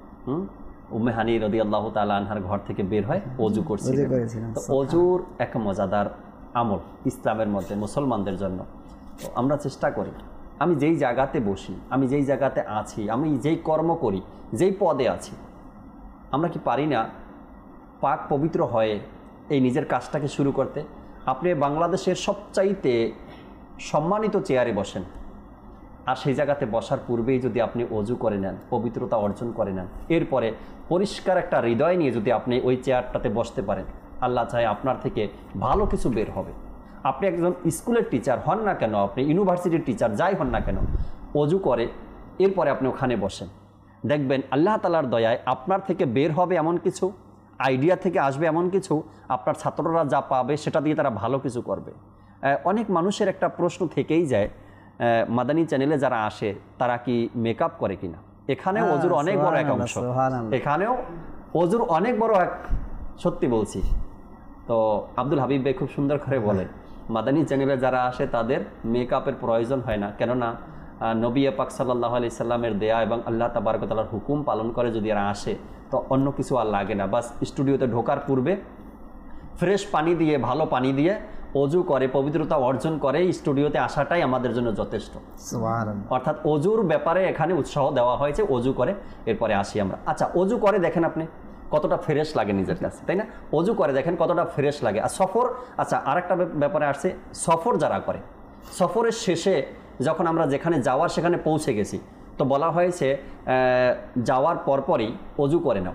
উম্মে হানি রাদিয়াল্লাহু তাআলা আনহার ঘর থেকে বের হয় ওযু করছিলেন। তো ওযুর এক মজাদার আমল ইসলামের মধ্যে মুসলমানদের জন্য। তো আমরা চেষ্টা করি, আমি যেই জায়গাতে বসি, আমি যেই জায়গাতে আছি, আমি যেই কর্ম করি, যেই পদে আছি, আমরা কি পারি না পাক পবিত্র হয়ে এই নিজের কাজটাকে শুরু করতে? আপনি বাংলাদেশের সবচাইতে সম্মানিত চেয়ারে বসেন, আর সেই জায়গাতে বসার পূর্বেই যদি আপনি অজু করে নেন, পবিত্রতা অর্জন করে নেন, এরপরে পরিষ্কার একটা হৃদয় নিয়ে যদি আপনি ওই চেয়ারটাতে বসতে পারেন, আল্লাহ চাহে আপনার থেকে ভালো কিছু বের হবে। আপনি একজন স্কুলের টিচার হন না কেন, আপনি ইউনিভার্সিটির টিচার যাই হন না কেন, অজু করে এরপরে আপনি ওখানে বসেন, দেখবেন আল্লাহ তাআলার দয়ায় আপনার থেকে বের হবে এমন কিছু আইডিয়া, থেকে আসবে এমন কিছু, আপনার ছাত্ররা যা পাবে সেটা দিয়ে তারা ভালো কিছু করবে। অনেক মানুষের একটা প্রশ্ন থেকেই যায়, মাদানী চ্যানেলে যারা আসে তারা কি মেকআপ করে কিনা? এখানেও অজুর অনেক বড় এক অংশ, এখানেও অজুর অনেক বড় এক, সত্যি বলছি। তো আব্দুল হাবিব ভাই খুব সুন্দর করে বলেন, মাদানী চ্যানেলে যারা আসে তাদের মেকআপের প্রয়োজন হয় না, কেননা নবী পাক সাল্লাল্লাহু আলাইহি সাল্লামের দেয়া এবং আল্লাহ তাবারক ওয়া তাআলার হুকুম পালন করে যদি এরা আসে তো অন্য কিছু আর লাগে না। বাস স্টুডিওতে ঢোকার পূর্বে ফ্রেশ পানি দিয়ে, ভালো পানি দিয়ে অজু করে, পবিত্রতা অর্জন করে স্টুডিওতে আসাটাই আমাদের জন্য যথেষ্ট। অর্থাৎ অজুর ব্যাপারে এখানে উৎসাহ দেওয়া হয়েছে, অজু করে এরপরে আসি আমরা। আচ্ছা, অজু করে দেখেন আপনি কতটা ফ্রেশ লাগে নিজের কাছে, তাই না? অজু করে দেখেন কতটা ফ্রেশ লাগে। আর সফর, আচ্ছা আরেকটা ব্যাপারে আসছে, সফর যারা করে, সফরের শেষে যখন আমরা যেখানে যাওয়ার সেখানে পৌঁছে গেছি, তো বলা হয়েছে যাওয়ার পরপরই অজু করে নাও।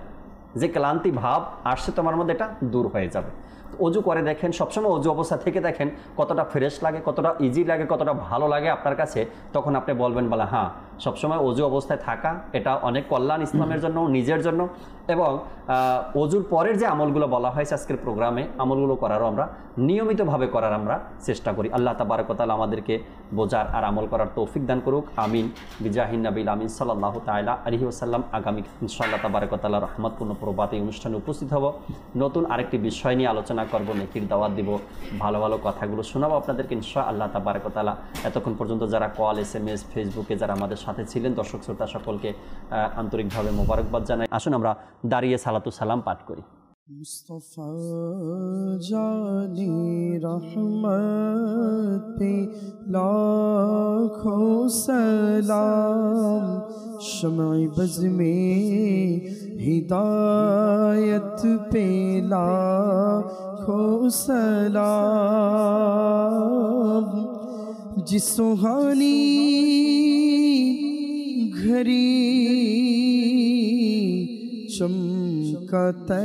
যে ক্লান্তি ভাব আসছে তোমার মধ্যে, এটা দূর হয়ে যাবে। অজু করে দেখেন, সবসময় অজু অবস্থা থেকে দেখেন কতটা ফ্রেশ লাগে, কতটা ইজি লাগে, কতটা ভালো লাগে আপনার কাছে। তখন আপনি বলবেন বলে হ্যাঁ, সবসময় অজু অবস্থায় থাকা এটা অনেক কল্যাণ ইসলামের জন্য, নিজের জন্য। এবং অজুর পরের যে আমলগুলো বলা হয়েছে আজকের প্রোগ্রামে, আমলগুলো করারও আমরা নিয়মিতভাবে করার আমরা চেষ্টা করি। আল্লাহ তাবারক ওয়া তাআলা আমাদেরকে বোঝার আর আমল করার তৌফিক দান করুক, আমিন। বিজাহিন নবীল আমিন সাল্লাল্লাহু তাআলা আলাইহি ওয়াসাল্লাম। আগামী ইনশাআল্লাহ তাবারক ওয়া তাআলা রহমতপূর্ণ প্রভাতে এই অনুষ্ঠানে উপস্থিত হব, নতুন আরেকটি বিষয় নিয়ে আলোচনা করব, নেকির দাওয়াত দিব, ভালো ভালো কথাগুলো শোনাবো আপনাদেরকে ইনশাআল্লাহ তাবারক ওয়া তাআলা। এতক্ষণ পর্যন্ত যারা কল, SMS, ফেসবুকে যারা আমাদের সাথে ছিলেন, দর্শক শ্রোতা সকলকে আন্তরিকভাবে মোবারকবাদ জানাই। আসুন আমরা দাঁড়িয়ে সালাতু সালাম পাঠ করি। मुस्तफ़ा जानी रहमत पे लाखों सलाम, शम्अ बज़ में हिदायत पे लाखों सलाम, जिस सुहानी घड़ी चमका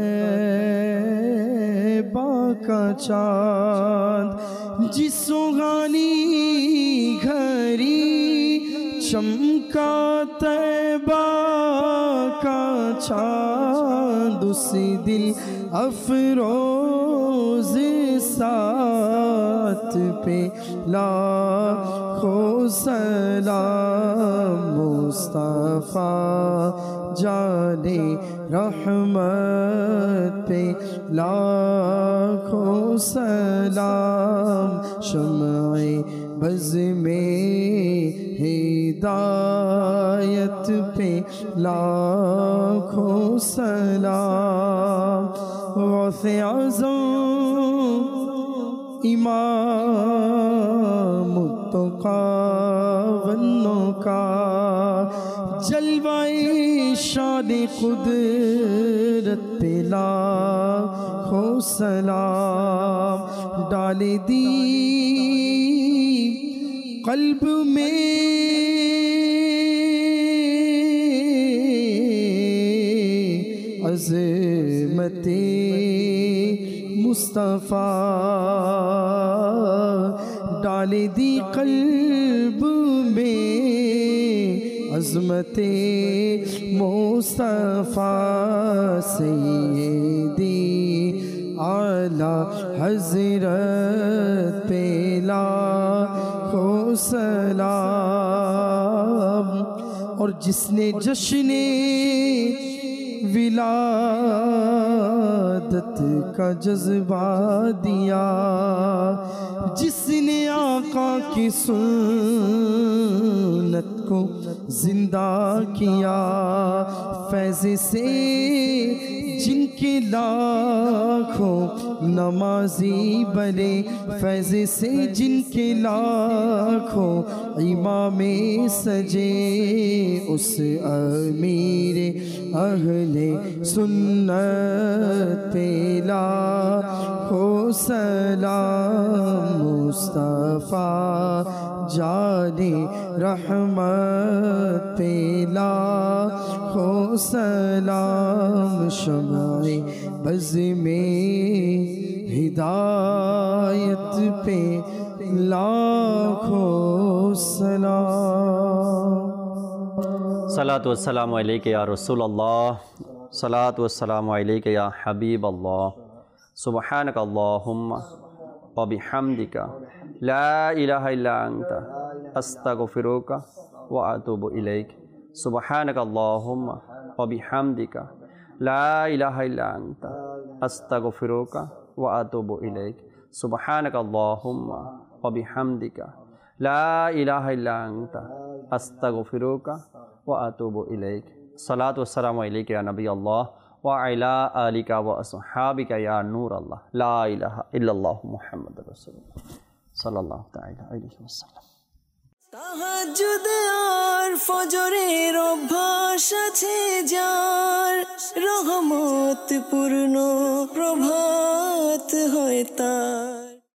तैबा का चाँद, जिस सुहानी घड़ी चमका तैबा का चाँद, उस दिल अफरोज़ साथ पे लाखों सलाम, मुस्तफ़ा जाने रहमत पे लाखों सलाम, शम्अ बज़ में हिदायत पे लाखों सलाम, गौसे आज़म इमाम तुक़ा वन्नो का, जलवाए शान कुदरत पे लाखों सलाम, डाले दी कल्ब में अज़मते मुस्तफ़ा, डाले दी कल्ब में अज़मते मुस्तफ़ा, सय्यदी आला हज़रत पे लाखों सलाम, और जिसने जश्ने विलादत का जज्बा दिया, जिसने आका की सुन्नत को जिंदा किया, फैज़ से जिनके लाखों नमाजी बने, फैज़ से जिनके लाखों इमामे सजे, उस अमीर अहले सुन्नत पे लाखों सलाम, मुस्तफ़ा जाने रहमत पे लाखों सलाम, शम्अ बज़ में हिदायत पे लाखों सलाम। सलातु वस्सलामु अलैका या रसूलल्लाह, सलातु वस्सलामु अलैका या हबीबल्लाह, सुब्हानक अल्लाहुम्मा व बिहम्दिका ला इलाहा इल्ला अंता अस्तगफिरुका व अतूबु इलैक, सुब्हानक अल्लाहुम्मा व बिहम्दिका ला इलाहा इल्ला अंता अस्तगफिरुका व अतूबु इलैक, सुब्हानक अल्लाहुम्मा व बिहम्दिका ला इलाहा इल्ला अंता अस्तगफिरुका व अतूबु इलैक। सलातु वस्सलामु अलैका या नबी अल्लाह व अला आलिका व अस्हाबिका या नूर अल्लाह, ला इलाहा इल्लल्लाह मुहम्मदुर रसूलुल्लाह सल्लल्लाहु ताआला अलैहि वसल्लम। তাহাজ্জুদ আর ফজরের অভ্যাস আছে যার, রহমত পূর্ণ প্রভাত হয় তার।